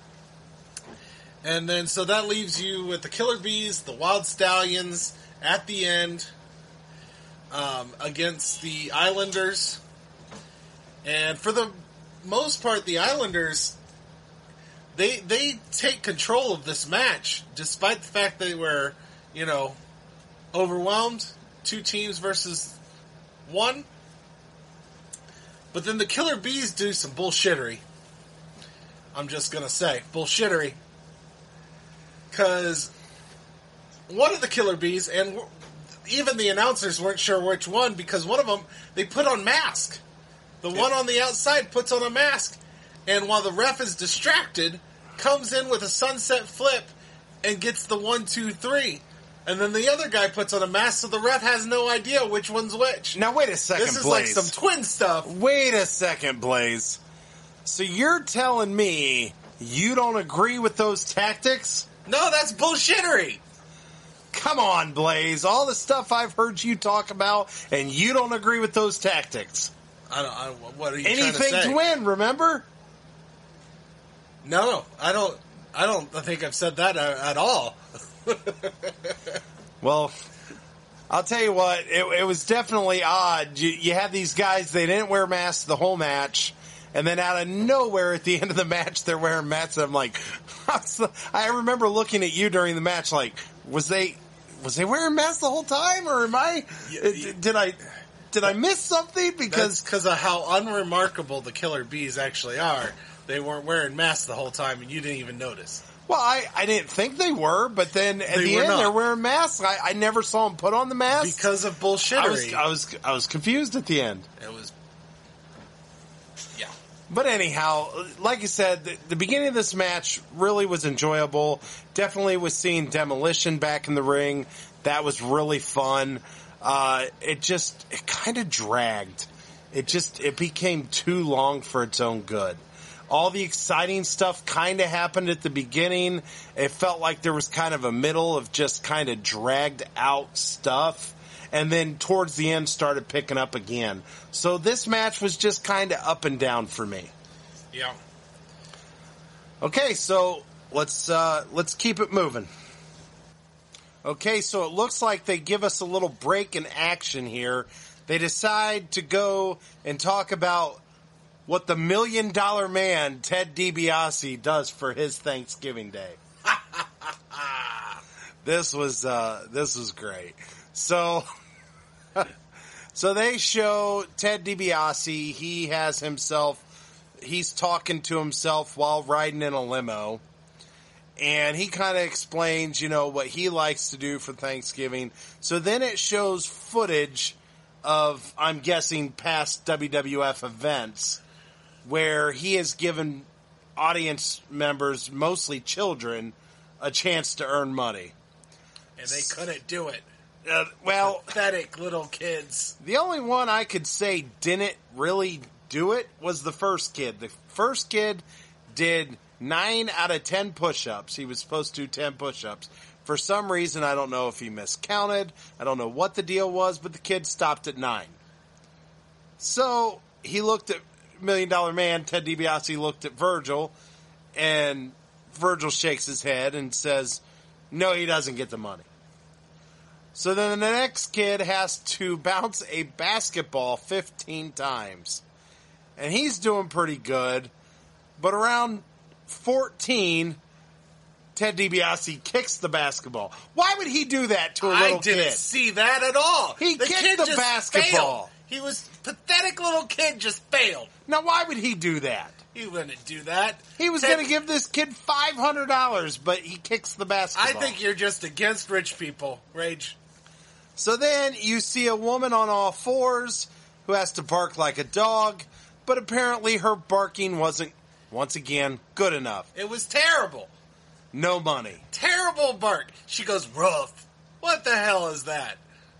S3: And then, so that leaves you with the Killer Bees, the Wild Stallions, at the end, against the Islanders. And for the most part, the Islanders, they take control of this match, despite the fact they were, overwhelmed. 2 teams versus 1. But then the Killer Bees do some bullshittery. I'm just going to say, bullshittery. because one of the Killer Bees, and even the announcers weren't sure which one, because one of them, they put on mask. The one on the outside puts on a mask, and while the ref is distracted, comes in with a sunset flip and gets the 1, 2, 3. And then the other guy puts on a mask, so the ref has no idea which one's which.
S2: Now, wait a second,
S3: This is
S2: Blaze.
S3: like some twin stuff.
S2: Wait a second, Blaze. So you're telling me you don't agree with those tactics?
S3: No, that's bullshittery.
S2: Come on, Blaze. All the stuff I've heard you talk about, and you don't agree with those tactics.
S3: What are you
S2: Anything
S3: trying to say?
S2: to win, remember?
S3: No, I don't think I've said that at all.
S2: Well, I'll tell you what, it was definitely odd. You had these guys, they didn't wear masks the whole match, and then out of nowhere at the end of the match, they're wearing masks. I'm like, I remember looking at you during the match like, was they wearing masks the whole time, or did I miss something?
S3: Because of how unremarkable the Killer Bees actually are. They weren't wearing masks the whole time, and you didn't even notice.
S2: Well, I didn't think they were, but then at
S3: They
S2: the
S3: were
S2: end
S3: not.
S2: they're wearing masks. I never saw them put on the mask
S3: Because of bullshittery.
S2: I was confused at the end.
S3: It was... Yeah.
S2: But anyhow, like I said, the beginning of this match really was enjoyable. Definitely was seeing Demolition back in the ring. That was really fun. It kind of dragged. It became too long for its own good. All the exciting stuff kind of happened at the beginning. It felt like there was kind of a middle of just kind of dragged out stuff. And then towards the end started picking up again. So this match was just kind of up and down for me.
S3: Yeah.
S2: Okay, so let's keep it moving. Okay, so it looks like they give us a little break in action here. They decide to go and talk about what the $1 Million Man, Ted DiBiase, does for his Thanksgiving Day. This was great. So they show Ted DiBiase. He's talking to himself while riding in a limo. And he kind of explains, what he likes to do for Thanksgiving. So then it shows footage of, I'm guessing, past WWF events where he has given audience members, mostly children, a chance to earn money.
S3: And they couldn't do it.
S2: Well,
S3: Pathetic little kids.
S2: the only one I could say didn't really do it was the first kid. The first kid did 9 out of 10 push-ups. He was supposed to do 10 push-ups. For some reason, I don't know if he miscounted. I don't know what the deal was, but the kid stopped at 9. So he looked at $1 Million Man, Ted DiBiase looked at Virgil, and Virgil shakes his head and says, no, he doesn't get the money. So then the next kid has to bounce a basketball 15 times. And he's doing pretty good. But around 14, Ted DiBiase kicks the basketball. Why would he do that to a little
S3: I didn't
S2: kid?
S3: see that at all.
S2: He
S3: the
S2: kicked
S3: kid
S2: the
S3: just
S2: basketball.
S3: failed. He was pathetic little kid, just failed.
S2: Now, why would he do that?
S3: He wouldn't do that.
S2: He was
S3: Ted-
S2: going to give this kid $500, but he kicks the
S3: I
S2: basketball.
S3: think you're just against rich people, Rage.
S2: So then you see a woman on all fours who has to bark like a dog, but apparently her barking wasn't, once again, good enough.
S3: It was terrible.
S2: No money.
S3: Terrible bark. She goes, rough. What the hell is that?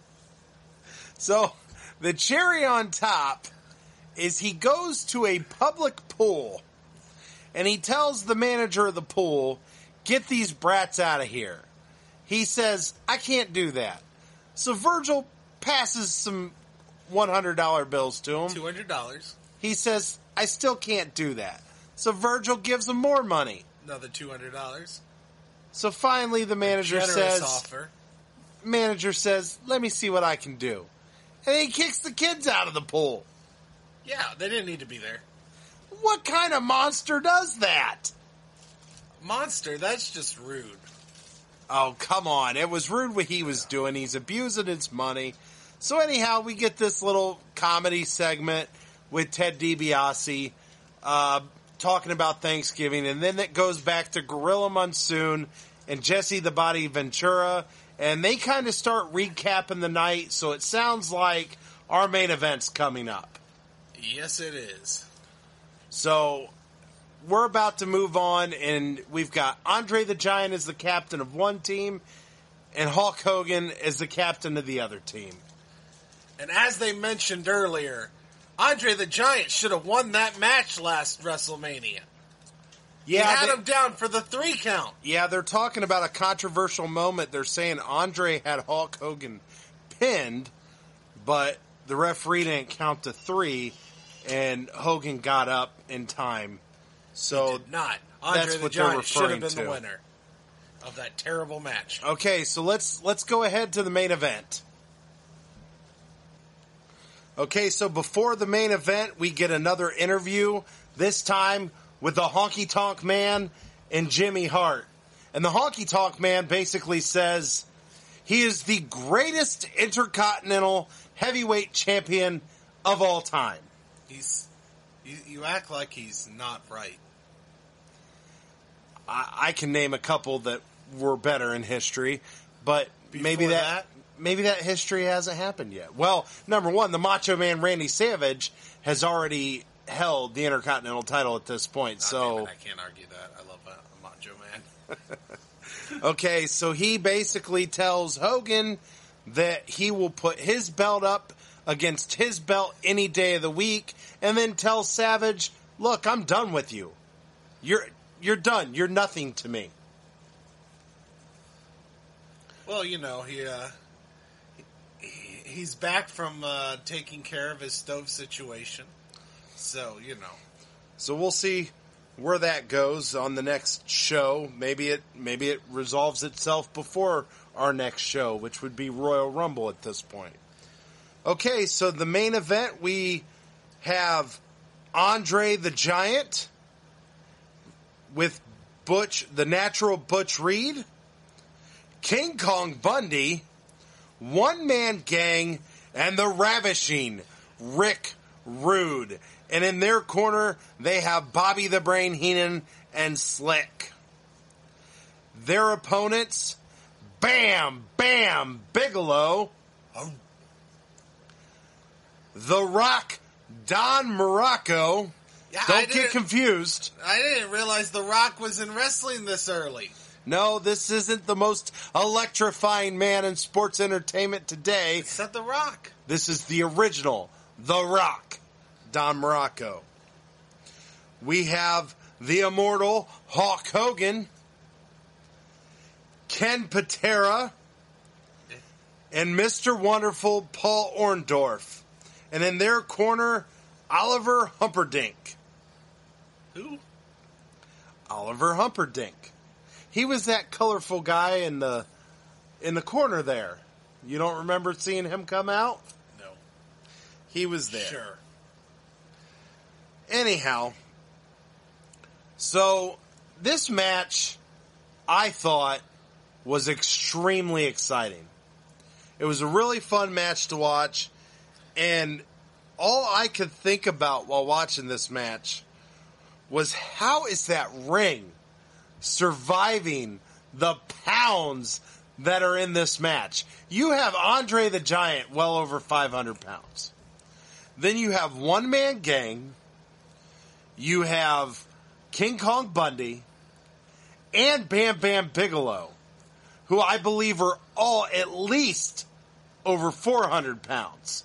S2: So the cherry on top is he goes to a public pool and he tells the manager of the pool, get these brats out of here. He says, I can't do that. So Virgil passes some $100 bills to him.
S3: $200.
S2: He says, I still can't do that. So Virgil gives him more money.
S3: Another $200.
S2: So finally the manager
S3: Generous offer.
S2: says, let me see what I can do. And he kicks the kids out of the pool.
S3: Yeah, they didn't need to be there.
S2: What kind of monster does that?
S3: Monster, that's just rude.
S2: Oh, come on. It was rude what he was doing. He's abusing his money. So anyhow, we get this little comedy segment with Ted DiBiase talking about Thanksgiving, and then it goes back to Gorilla Monsoon and Jesse the Body Ventura, and they kind of start recapping the night, so it sounds like our main event's coming up.
S3: Yes, it is.
S2: So we're about to move on, and we've got Andre the Giant as the captain of one team, and Hulk Hogan as the captain of the other team.
S3: And as they mentioned earlier, Andre the Giant should have won that match last WrestleMania.
S2: Yeah,
S3: he had him down for the 3 count.
S2: Yeah, they're talking about a controversial moment. They're saying Andre had Hulk Hogan pinned, but the referee didn't count to 3, and Hogan got up in time. So
S3: he did not. Andre
S2: that's
S3: the
S2: what they're
S3: Giant should have
S2: referring
S3: been
S2: to.
S3: the winner of that terrible match.
S2: Okay, so let's go ahead to the main event. Okay, so before the main event, we get another interview, this time with the Honky Tonk Man and Jimmy Hart. And the Honky Tonk Man basically says he is the greatest intercontinental heavyweight champion of all time.
S3: You act like he's not right.
S2: I can name a couple that were better in history, but maybe that history hasn't happened yet. Well, number one, the Macho Man Randy Savage has already held the Intercontinental title at this point. So
S3: I can't argue that. I love Macho Man.
S2: Okay, so he basically tells Hogan that he will put his belt up against his belt any day of the week, and then tells Savage, "Look, I'm done with you. You're done. You're nothing to me."
S3: Well, he's back from taking care of his stove situation, so
S2: So we'll see where that goes on the next show. Maybe it resolves itself before our next show, which would be Royal Rumble at this point. Okay, so the main event, we have Andre the Giant with Butch, the natural Butch Reed, King Kong Bundy, One Man Gang, and the ravishing Rick Rude. And in their corner, they have Bobby the Brain Heenan and Slick. Their opponents, Bam Bam Bigelow, The Rock Don Morocco.
S3: Yeah,
S2: Don't get confused.
S3: I didn't realize The Rock was in wrestling this early.
S2: No, this isn't the most electrifying man in sports entertainment today.
S3: It's not The Rock.
S2: This is the original The Rock, Don Morocco. We have the immortal Hulk Hogan, Ken Patera, and Mr. Wonderful Paul Orndorff. And in their corner, Oliver Humperdinck.
S3: Who?
S2: Oliver Humperdinck. He was that colorful guy in the corner there. You don't remember seeing him come out?
S3: No.
S2: He was there.
S3: Sure.
S2: Anyhow, so this match, I thought, was extremely exciting. It was a really fun match to watch, and all I could think about while watching this match was, how is that ring surviving the pounds that are in this match? You have Andre the Giant well over 500 pounds. Then you have One Man Gang. You have King Kong Bundy and Bam Bam Bigelow, who I believe are all at least over 400 pounds.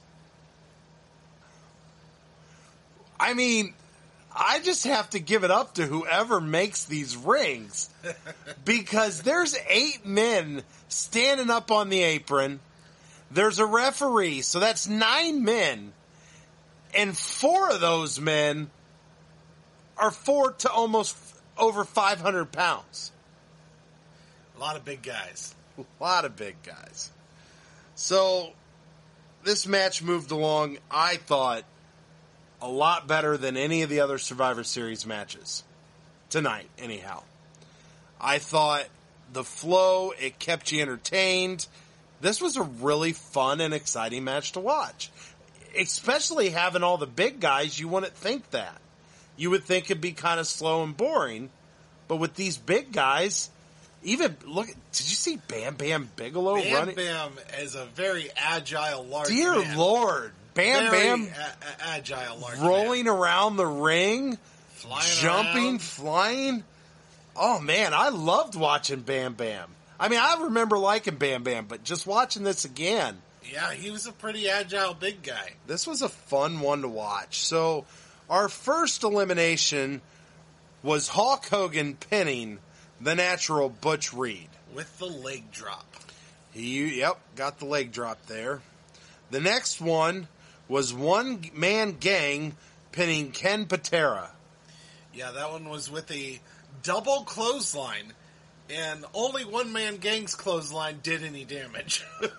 S2: I mean, I just have to give it up to whoever makes these rings, because there's 8 men standing up on the apron. There's a referee, so that's 9 men, and 4 of those men are 4 to almost over 500 pounds.
S3: A lot of big guys.
S2: A lot of big guys. So this match moved along, I thought, a lot better than any of the other Survivor Series matches. Tonight, anyhow. I thought the flow, it kept you entertained. This was a really fun and exciting match to watch. Especially having all the big guys, you wouldn't think that. You would think it'd be kind of slow and boring. But with these big guys, Even look, did you see Bam Bam Bigelow
S3: Bam
S2: running?
S3: Bam is a very agile, large
S2: Dear
S3: man.
S2: Lord, Bam
S3: Very
S2: Bam
S3: agile, large
S2: rolling
S3: man.
S2: around the ring,
S3: Flying
S2: jumping,
S3: around.
S2: flying. Oh man, I loved watching Bam Bam. I mean, I remember liking Bam Bam, but just watching this again,
S3: Yeah, he was a pretty agile big guy.
S2: this was a fun one to watch. So, our first elimination was Hulk Hogan pinning the Natural Butch Reed.
S3: With the leg drop.
S2: Yep, got the leg drop there. The next one was One Man Gang pinning Ken Patera.
S3: Yeah, that one was with a double clothesline. And only One Man Gang's clothesline did any damage.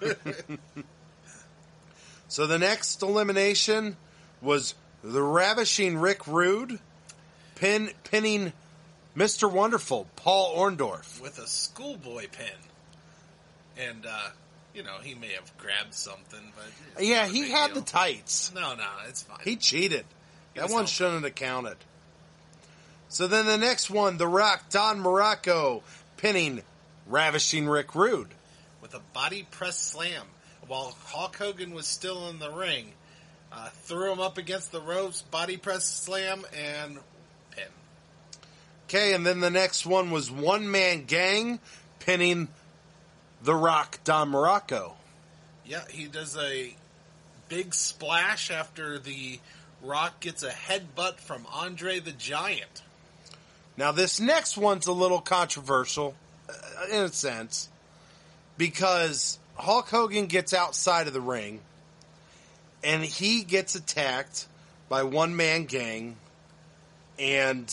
S2: So the next elimination was the Ravishing Rick Rude pinning Mr. Wonderful, Paul Orndorff.
S3: With a schoolboy pin. And, he may have grabbed something, but... it's
S2: Yeah,
S3: not a
S2: he
S3: big
S2: had
S3: deal.
S2: the tights.
S3: No, it's fine.
S2: He cheated.
S3: He
S2: That
S3: was
S2: one
S3: helping.
S2: shouldn't have counted. So then the next one, The Rock, Don Morocco, pinning Ravishing Rick Rude.
S3: With a body press slam. While Hulk Hogan was still in the ring, threw him up against the ropes, body press slam, and pin.
S2: Okay, and then the next one was One Man Gang pinning The Rock, Don Morocco.
S3: Yeah, he does a big splash after the Rock gets a headbutt from Andre the Giant.
S2: Now, this next one's a little controversial, in a sense, because Hulk Hogan gets outside of the ring, and he gets attacked by One Man Gang and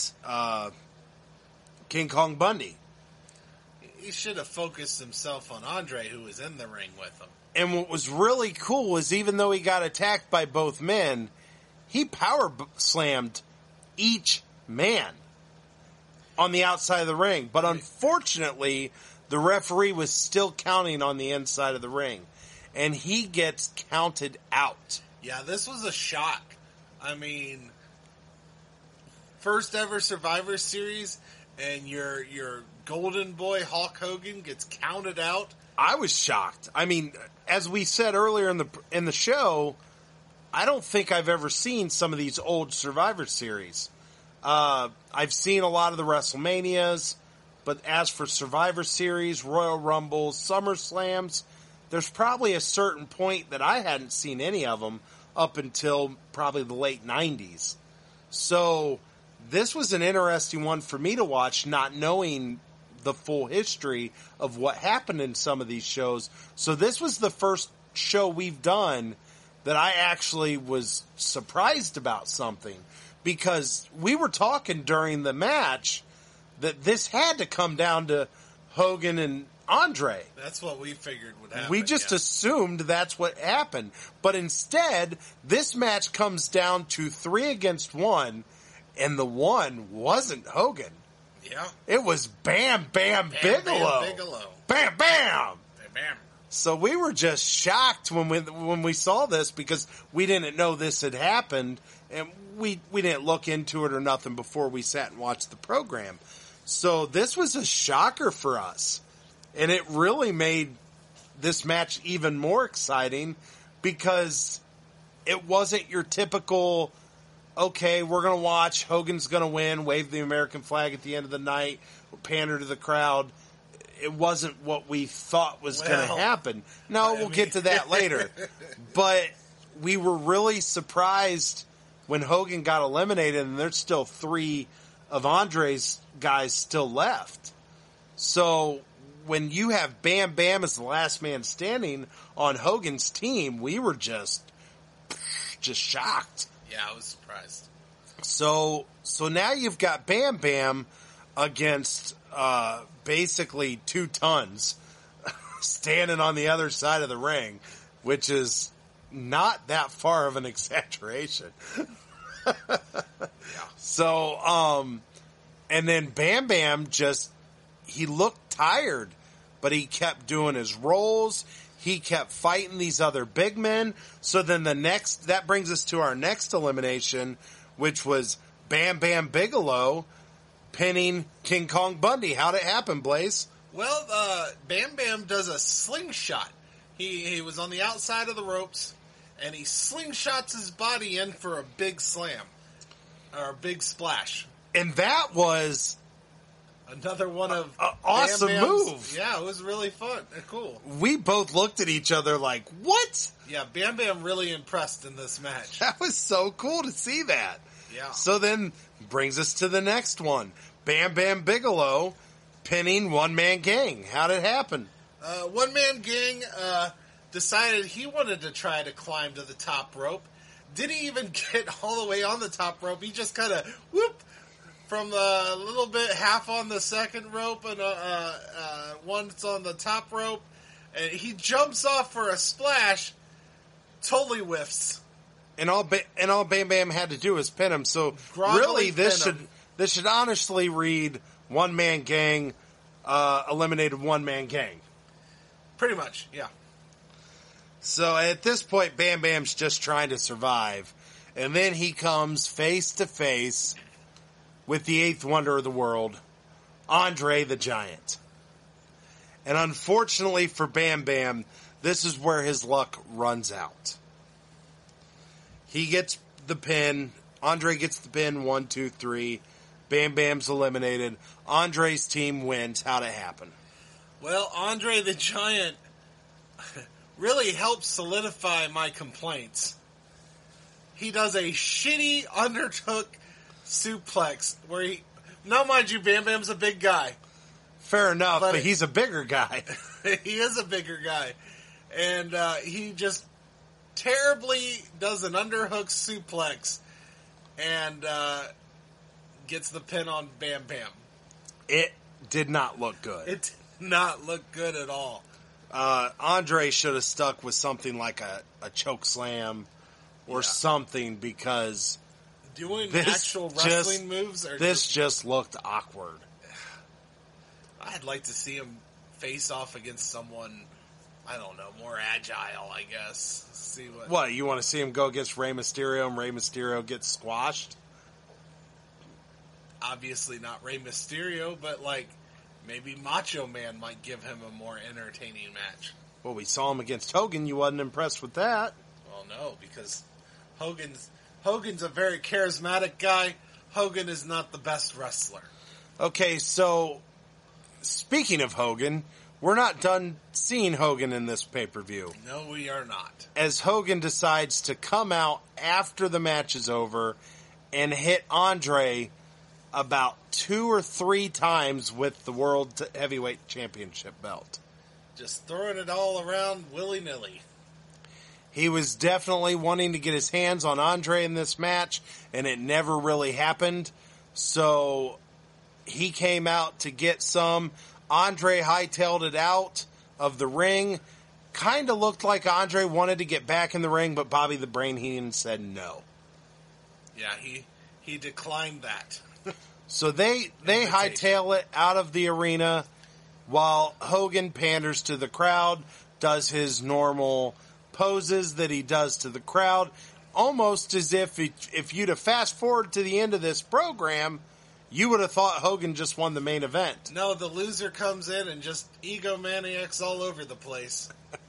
S2: King Kong Bundy.
S3: He should have focused himself on Andre, who was in the ring with him.
S2: And what was really cool was even though he got attacked by both men, he power slammed each man on the outside of the ring. But unfortunately, the referee was still counting on the inside of the ring. And he gets counted out.
S3: Yeah, this was a shock. I mean, first ever Survivor Series, and your golden boy Hulk Hogan gets counted out.
S2: I was shocked. I mean, as we said earlier in the show, I don't think I've ever seen some of these old Survivor Series. I've seen a lot of the WrestleManias, but as for Survivor Series, Royal Rumbles, SummerSlams, there's probably a certain point that I hadn't seen any of them up until probably the late 90s. So this was an interesting one for me to watch, not knowing the full history of what happened in some of these shows. So this was the first show we've done that I actually was surprised about something, because we were talking during the match that this had to come down to Hogan and Andre.
S3: That's what we figured would happen.
S2: We just assumed that's what happened. But instead, this match comes down to 3 against 1, and the one wasn't Hogan.
S3: Yeah.
S2: It was Bam Bam, Bigelow.
S3: Bam Bigelow.
S2: Bam Bam!
S3: Bam Bam.
S2: So we were just shocked when we saw this, because we didn't know this had happened, and we didn't look into it or nothing before we sat and watched the program. So this was a shocker for us, and it really made this match even more exciting, because it wasn't your typical, okay, we're going to watch, Hogan's going to win, wave the American flag at the end of the night, pander to the crowd. It wasn't what we thought was going to happen. No, we'll get to that later. But we were really surprised when Hogan got eliminated, and there's still 3 of Andre's guys still left. So when you have Bam Bam as the last man standing on Hogan's team, we were just shocked.
S3: Yeah, I was surprised.
S2: So now you've got Bam Bam against basically 2 tons standing on the other side of the ring, which is not that far of an exaggeration. So, and then Bam Bam he looked tired, but he kept doing his rolls. He kept fighting these other big men. So then that brings us to our next elimination, which was Bam Bam Bigelow pinning King Kong Bundy. How'd it happen, Blaze?
S3: Well, Bam Bam does a slingshot. He was on the outside of the ropes, and he slingshots his body in for a big slam. Or a big splash.
S2: And that was
S3: another one of
S2: awesome
S3: Bam Bam's,
S2: move.
S3: Yeah, it was really fun. Cool.
S2: We both looked at each other like, what?
S3: Yeah, Bam Bam really impressed in this match.
S2: That was so cool to see that.
S3: Yeah.
S2: So then brings us to the next one. Bam Bam Bigelow pinning One Man Gang. How'd it happen?
S3: One Man Gang decided he wanted to try to climb to the top rope. Didn't even get all the way on the top rope. He just kind of whoop from a little bit half on the second rope and once on the top rope, and he jumps off for a splash. Totally whiffs.
S2: And all Bam Bam had to do was pin him. So
S3: Groggily
S2: really, this
S3: pin
S2: should honestly read One Man Gang eliminated One Man Gang.
S3: Pretty much, yeah.
S2: So at this point, Bam Bam's just trying to survive. And then he comes face to face with the eighth wonder of the world, Andre the Giant. And unfortunately for Bam Bam, this is where his luck runs out. He gets the pin. Andre gets the pin, 1, 2, 3. Bam Bam's eliminated. Andre's team wins. How'd it happen?
S3: Well, Andre the Giant really helps solidify my complaints. He does a shitty underhook suplex where he... Now, mind you, Bam Bam's a big guy.
S2: Fair enough, but he's a bigger guy.
S3: He is a bigger guy. And he just terribly does an underhook suplex and gets the pin on Bam Bam.
S2: It did not look good.
S3: It did not look good at all.
S2: Andre should have stuck with something like a choke slam or something, because
S3: doing actual wrestling moves are
S2: just looked awkward.
S3: I'd like to see him face off against someone, I don't know, more agile, I guess. See what
S2: you want to see him go against Rey Mysterio and Rey Mysterio gets squashed?
S3: Obviously not Rey Mysterio, but like maybe Macho Man might give him a more entertaining match.
S2: Well, we saw him against Hogan. You wasn't impressed with that.
S3: Well, no, because Hogan's a very charismatic guy. Hogan is not the best wrestler.
S2: Okay, so speaking of Hogan, we're not done seeing Hogan in this pay-per-view.
S3: No, we are not.
S2: As Hogan decides to come out after the match is over and hit Andre about 2 or 3 times with the World Heavyweight Championship belt.
S3: Just throwing it all around willy-nilly.
S2: He was definitely wanting to get his hands on Andre in this match, and it never really happened. So he came out to get some. Andre hightailed it out of the ring. Kind of looked like Andre wanted to get back in the ring, but Bobby the Brain Heenan said no.
S3: Yeah, he declined that.
S2: So they hightail it out of the arena while Hogan panders to the crowd, does his normal poses that he does to the crowd, almost as if you'd have fast forward to the end of this program, you would have thought Hogan just won the main event.
S3: No, the loser comes in and just egomaniacs all over the place.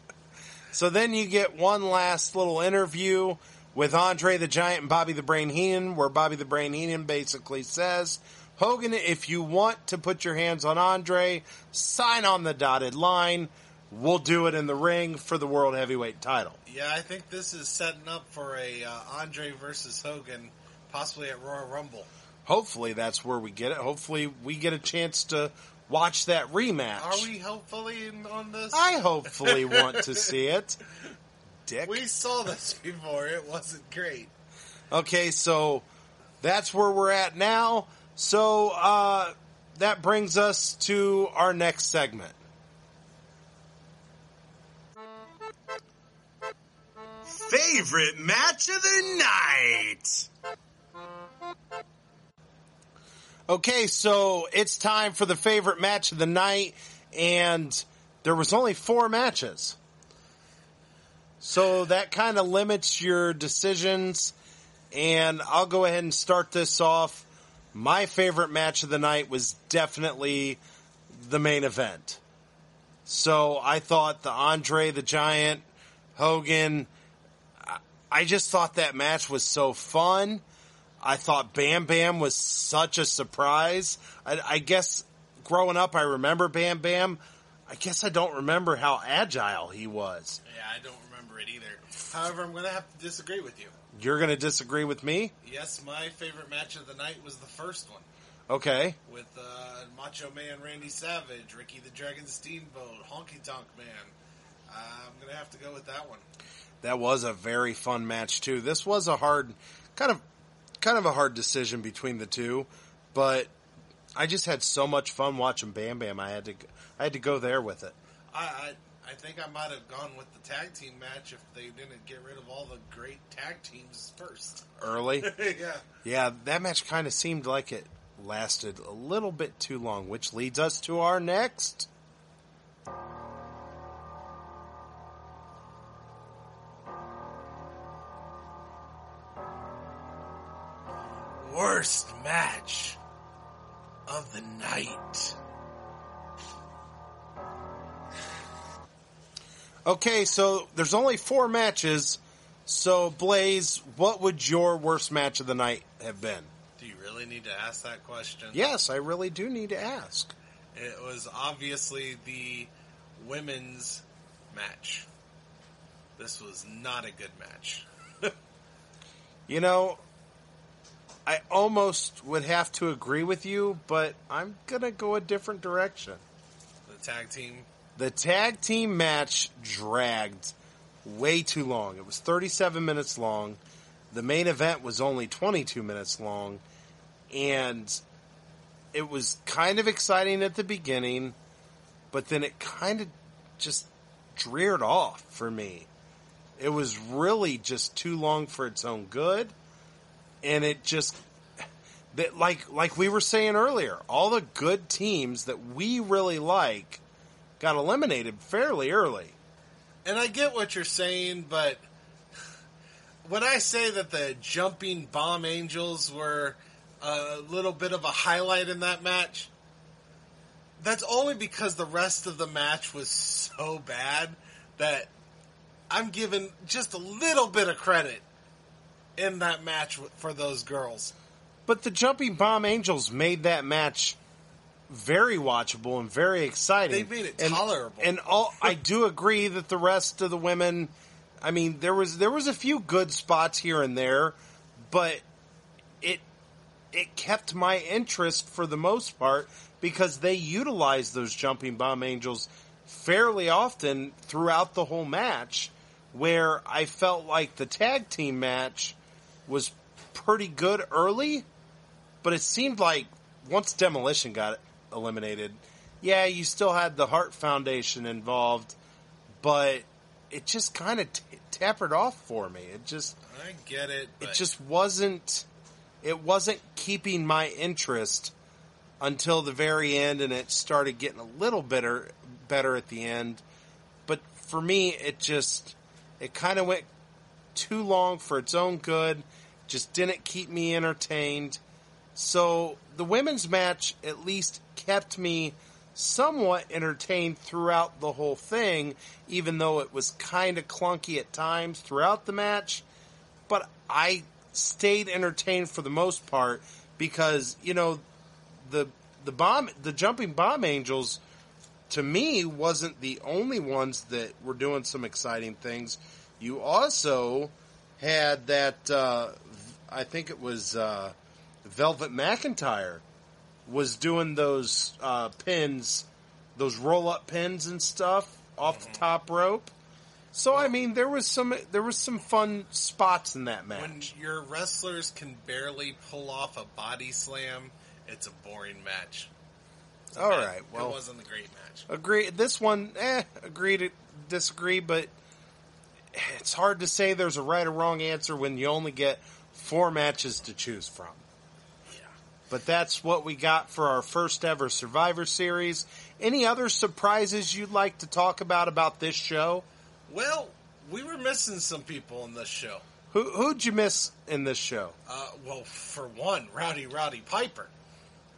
S2: So then you get one last little interview with Andre the Giant and Bobby the Brain Heenan, where Bobby the Brain Heenan basically says, Hogan, if you want to put your hands on Andre, sign on the dotted line. We'll do it in the ring for the World Heavyweight title.
S3: Yeah, I think this is setting up for a Andre versus Hogan, possibly at Royal Rumble.
S2: Hopefully that's where we get it. Hopefully we get a chance to watch that rematch.
S3: Are we hopefully on this?
S2: I hopefully want to see it. Dick.
S3: We saw this before. It wasn't great.
S2: Okay, so that's where we're at now. So that brings us to our next segment. Favorite match of the night. Okay, so it's time for the favorite match of the night, and there was only 4 matches. So that kind of limits your decisions, and I'll go ahead and start this off. My favorite match of the night was definitely the main event. So I thought the Andre the Giant, Hogan, I just thought that match was so fun. I thought Bam Bam was such a surprise. I guess growing up I remember Bam Bam. I guess I don't remember how agile he was.
S3: Yeah, I don't remember it either. However, I'm going to have to disagree with you.
S2: You're going to disagree with me?
S3: Yes, my favorite match of the night was the first one.
S2: Okay.
S3: With Macho Man Randy Savage, Ricky the Dragon Steamboat, Honky Tonk Man. I'm going to have to go with that one.
S2: That was a very fun match too. This was a hard, kind of a hard decision between the two, but I just had so much fun watching Bam Bam. I had to go there with it.
S3: I think I might have gone with the tag team match if they didn't get rid of all the great tag teams first.
S2: Early?
S3: Yeah.
S2: Yeah, that match kind of seemed like it lasted a little bit too long, which leads us to our next.
S3: Worst match of the night.
S2: Okay, so there's only 4 matches. So, Blaze, what would your worst match of the night have been?
S3: Do you really need to ask that question?
S2: Yes, I really do need to ask.
S3: It was obviously the women's match. This was not a good match.
S2: You know, I almost would have to agree with you, but I'm going to go a different direction.
S3: The tag team.
S2: The tag team match dragged way too long. It was 37 minutes long. The main event was only 22 minutes long. And it was kind of exciting at the beginning, but then it kind of just dreared off for me. It was really just too long for its own good. And it just, like we were saying earlier, all the good teams that we really like got eliminated fairly early.
S3: And I get what you're saying, but when I say that the Jumping Bomb Angels were a little bit of a highlight in that match, that's only because the rest of the match was so bad that I'm giving just a little bit of credit in that match for those girls.
S2: But the Jumping Bomb Angels made that match very watchable and very exciting.
S3: They made it tolerable.
S2: And I do agree that the rest of the women, I mean, there was a few good spots here and there, but it kept my interest for the most part because they utilized those Jumping Bomb Angels fairly often throughout the whole match, where I felt like the tag team match was pretty good early, but it seemed like once Demolition got eliminated, yeah, you still had the Hart Foundation involved, but it just kind of tapered off for me.
S3: I get it.
S2: It just wasn't keeping my interest until the very end, and it started getting a little better at the end. But for me, it kind of went too long for its own good, just didn't keep me entertained. So the women's match at least kept me somewhat entertained throughout the whole thing, even though it was kind of clunky at times throughout the match. But I stayed entertained for the most part because, you know, the Jumping Bomb Angels, to me, wasn't the only ones that were doing some exciting things. You also had that, I think it was Velvet McIntyre was doing those pins, those roll-up pins and stuff off the top rope. So I mean, there was some fun spots in that match.
S3: When your wrestlers can barely pull off a body slam, it's a boring match.
S2: All right, well,
S3: it wasn't a great match.
S2: Agree. This one, agree to disagree, but it's hard to say there's a right or wrong answer when you only get 4 matches to choose from.
S3: Yeah.
S2: But that's what we got for our first ever Survivor Series. Any other surprises you'd like to talk about this show?
S3: Well, we were missing some people in this show.
S2: Who'd you miss in this show?
S3: Well, for one, Rowdy Piper.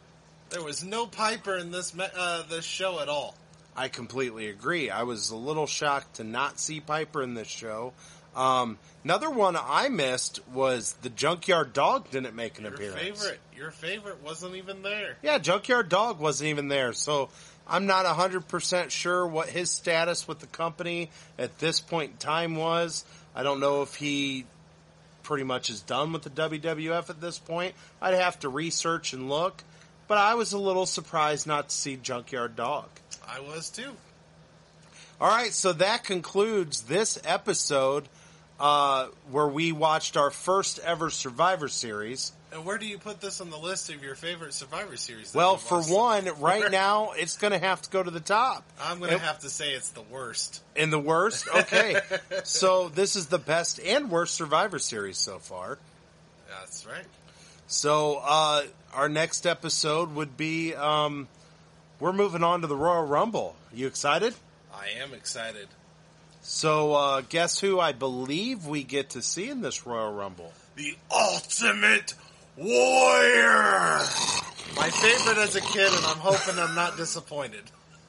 S3: There was no Piper in this show at all.
S2: I completely agree. I was a little shocked to not see Piper in this show. Another one I missed was the Junkyard Dog didn't make an appearance.
S3: Your favorite wasn't even there.
S2: Yeah, Junkyard Dog wasn't even there. So I'm not 100% sure what his status with the company at this point in time was. I don't know if he pretty much is done with the WWF at this point. I'd have to research and look. But I was a little surprised not to see Junkyard Dog.
S3: I was too.
S2: All right, so that concludes this episode where we watched our first ever Survivor Series.
S3: And where do you put this on the list of your favorite Survivor Series?
S2: Well, for one, right now, it's going to have to go to the top.
S3: I'm going to have to say it's the worst.
S2: In the worst? Okay. So this is the best and worst Survivor Series so far.
S3: That's right.
S2: So our next episode would be, we're moving on to the Royal Rumble. You excited?
S3: I am excited.
S2: So guess who I believe we get to see in this Royal Rumble?
S3: The Ultimate Warrior! My favorite as a kid, and I'm hoping I'm not disappointed.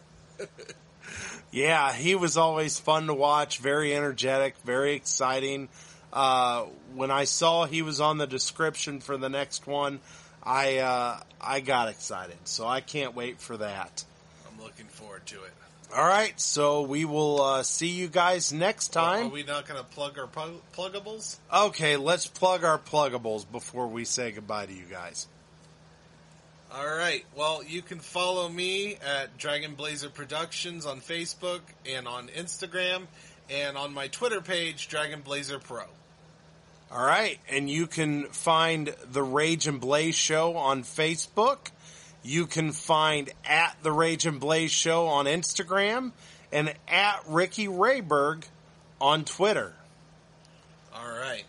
S2: Yeah, he was always fun to watch, very energetic, very exciting. When I saw he was on the description for the next one, I got excited. So I can't wait for that.
S3: I'm looking forward to it.
S2: All right, so we will see you guys next time.
S3: Are we not going to plug our pluggables?
S2: Okay, let's plug our pluggables before we say goodbye to you guys.
S3: All right. Well, you can follow me at Dragon Blazer Productions on Facebook and on Instagram, and on my Twitter page, Dragon Blazer Pro.
S2: All right, and you can find the Rage and Blaze Show on Facebook. You can find at the Rage and Blaze Show on Instagram and at Ricky Rayberg on Twitter.
S3: All right.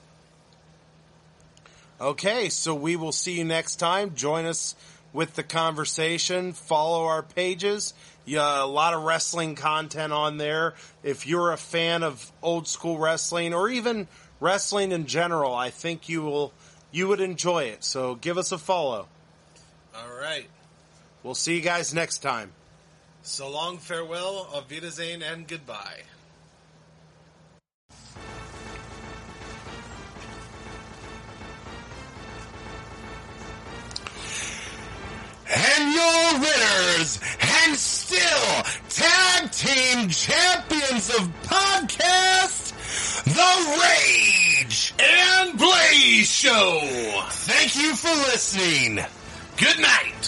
S2: Okay, so we will see you next time. Join us with the conversation. Follow our pages. Yeah, a lot of wrestling content on there. If you're a fan of old school wrestling or even wrestling in general, I think you would enjoy it. So give us a follow.
S3: All right.
S2: We'll see you guys next time.
S3: So long, farewell, auf Wiedersehen, and goodbye.
S2: And your winners, and still tag team champions of podcast, The Rage and Blaze Show. Thank you for listening. Good night.